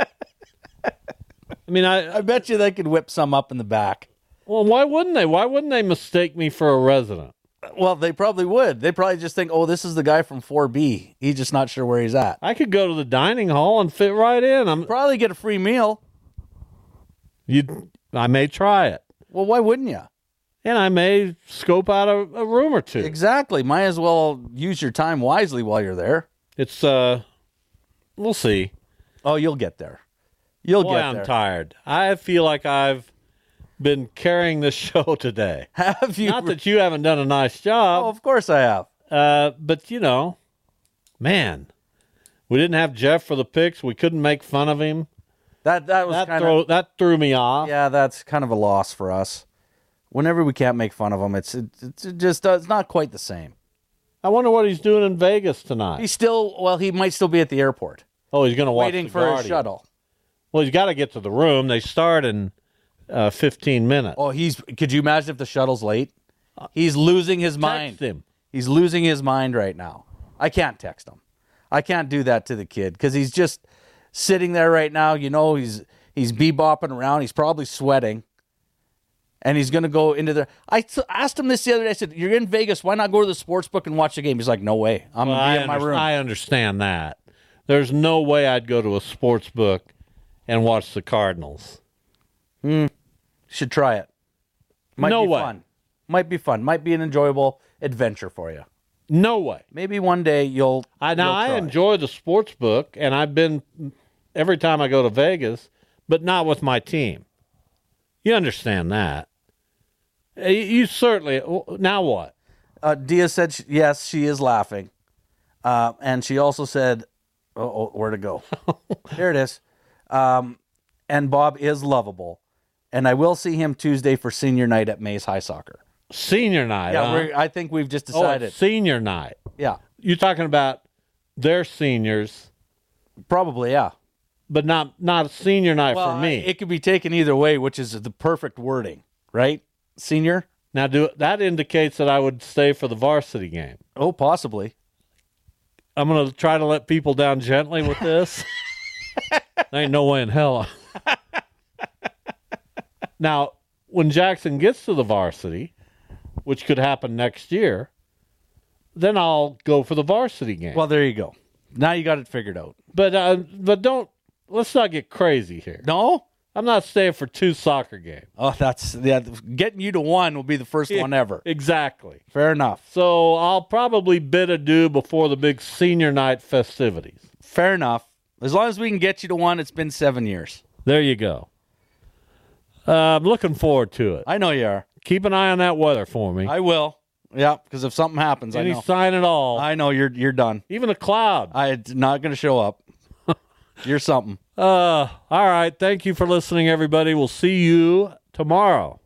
I mean, I bet you they could whip some up in the back. Well, why wouldn't they? Why wouldn't they mistake me for a resident? Well, they probably would. They probably just think, oh, this is the guy from 4B. He's just not sure where he's at. I could go to the dining hall and fit right in. I'm probably get a free meal. I may try it. Well, why wouldn't you? And I may scope out a room or two. Exactly. Might as well use your time wisely while you're there. It's, we'll see. Oh, you'll get there. You'll Boy, get I'm there. tired. I feel like I've been carrying this show today. Have you? Not that you haven't done a nice job. Oh, of course I have. But, man, we didn't have Jeff for the picks. We couldn't make fun of him. That threw me off. Yeah, that's kind of a loss for us. Whenever we can't make fun of him, it's not quite the same. I wonder what he's doing in Vegas tonight. He might still be at the airport. Oh, he's going to watch waiting the for Guardian. a shuttle. Well, he's got to get to the room. They start in 15 minutes. Oh, could you imagine if the shuttle's late? He's losing his mind. Text him. He's losing his mind right now. I can't text him. I can't do that to the kid because he's just sitting there right now. He's bebopping around. He's probably sweating. And he's going to go into there. I asked him this the other day. I said, you're in Vegas. Why not go to the sports book and watch the game? He's like, no way. I'm going to be in my room. I understand that. There's no way I'd go to a sports book and watch the Cardinals. Should try it. Might no be way. Fun. Might be fun. Might be an enjoyable adventure for you. No way. Maybe one day you'll I enjoy the sports book, and I've been every time I go to Vegas, but not with my team. You understand that. You certainly. Now what? Dia said yes, she is laughing. And she also said, where to go? Here it is. And Bob is lovable. And I will see him Tuesday for senior night at Mays High Soccer. Senior night, yeah, I think we've just decided. Senior night. Yeah. You're talking about their seniors. Probably, yeah. But not a senior night for me. It could be taken either way, which is the perfect wording, right? Senior? Now, that indicates that I would stay for the varsity game. Oh, possibly. I'm going to try to let people down gently with this. There ain't no way in hell. Now, when Jackson gets to the varsity, which could happen next year, then I'll go for the varsity game. Well, there you go. Now you got it figured out. But don't. Let's not get crazy here. No? I'm not staying for 2 soccer games. Oh, getting you to 1 will be the first one ever. Exactly. Fair enough. So I'll probably bid adieu before the big senior night festivities. Fair enough. As long as we can get you to 1, it's been 7 years. There you go. I'm looking forward to it. I know you are. Keep an eye on that weather for me. I will. Yeah, because if something happens, Any I know. sign at all. I know you're done. Even a cloud. I'm not going to show up. You're something. All right. Thank you for listening, everybody. We'll see you tomorrow.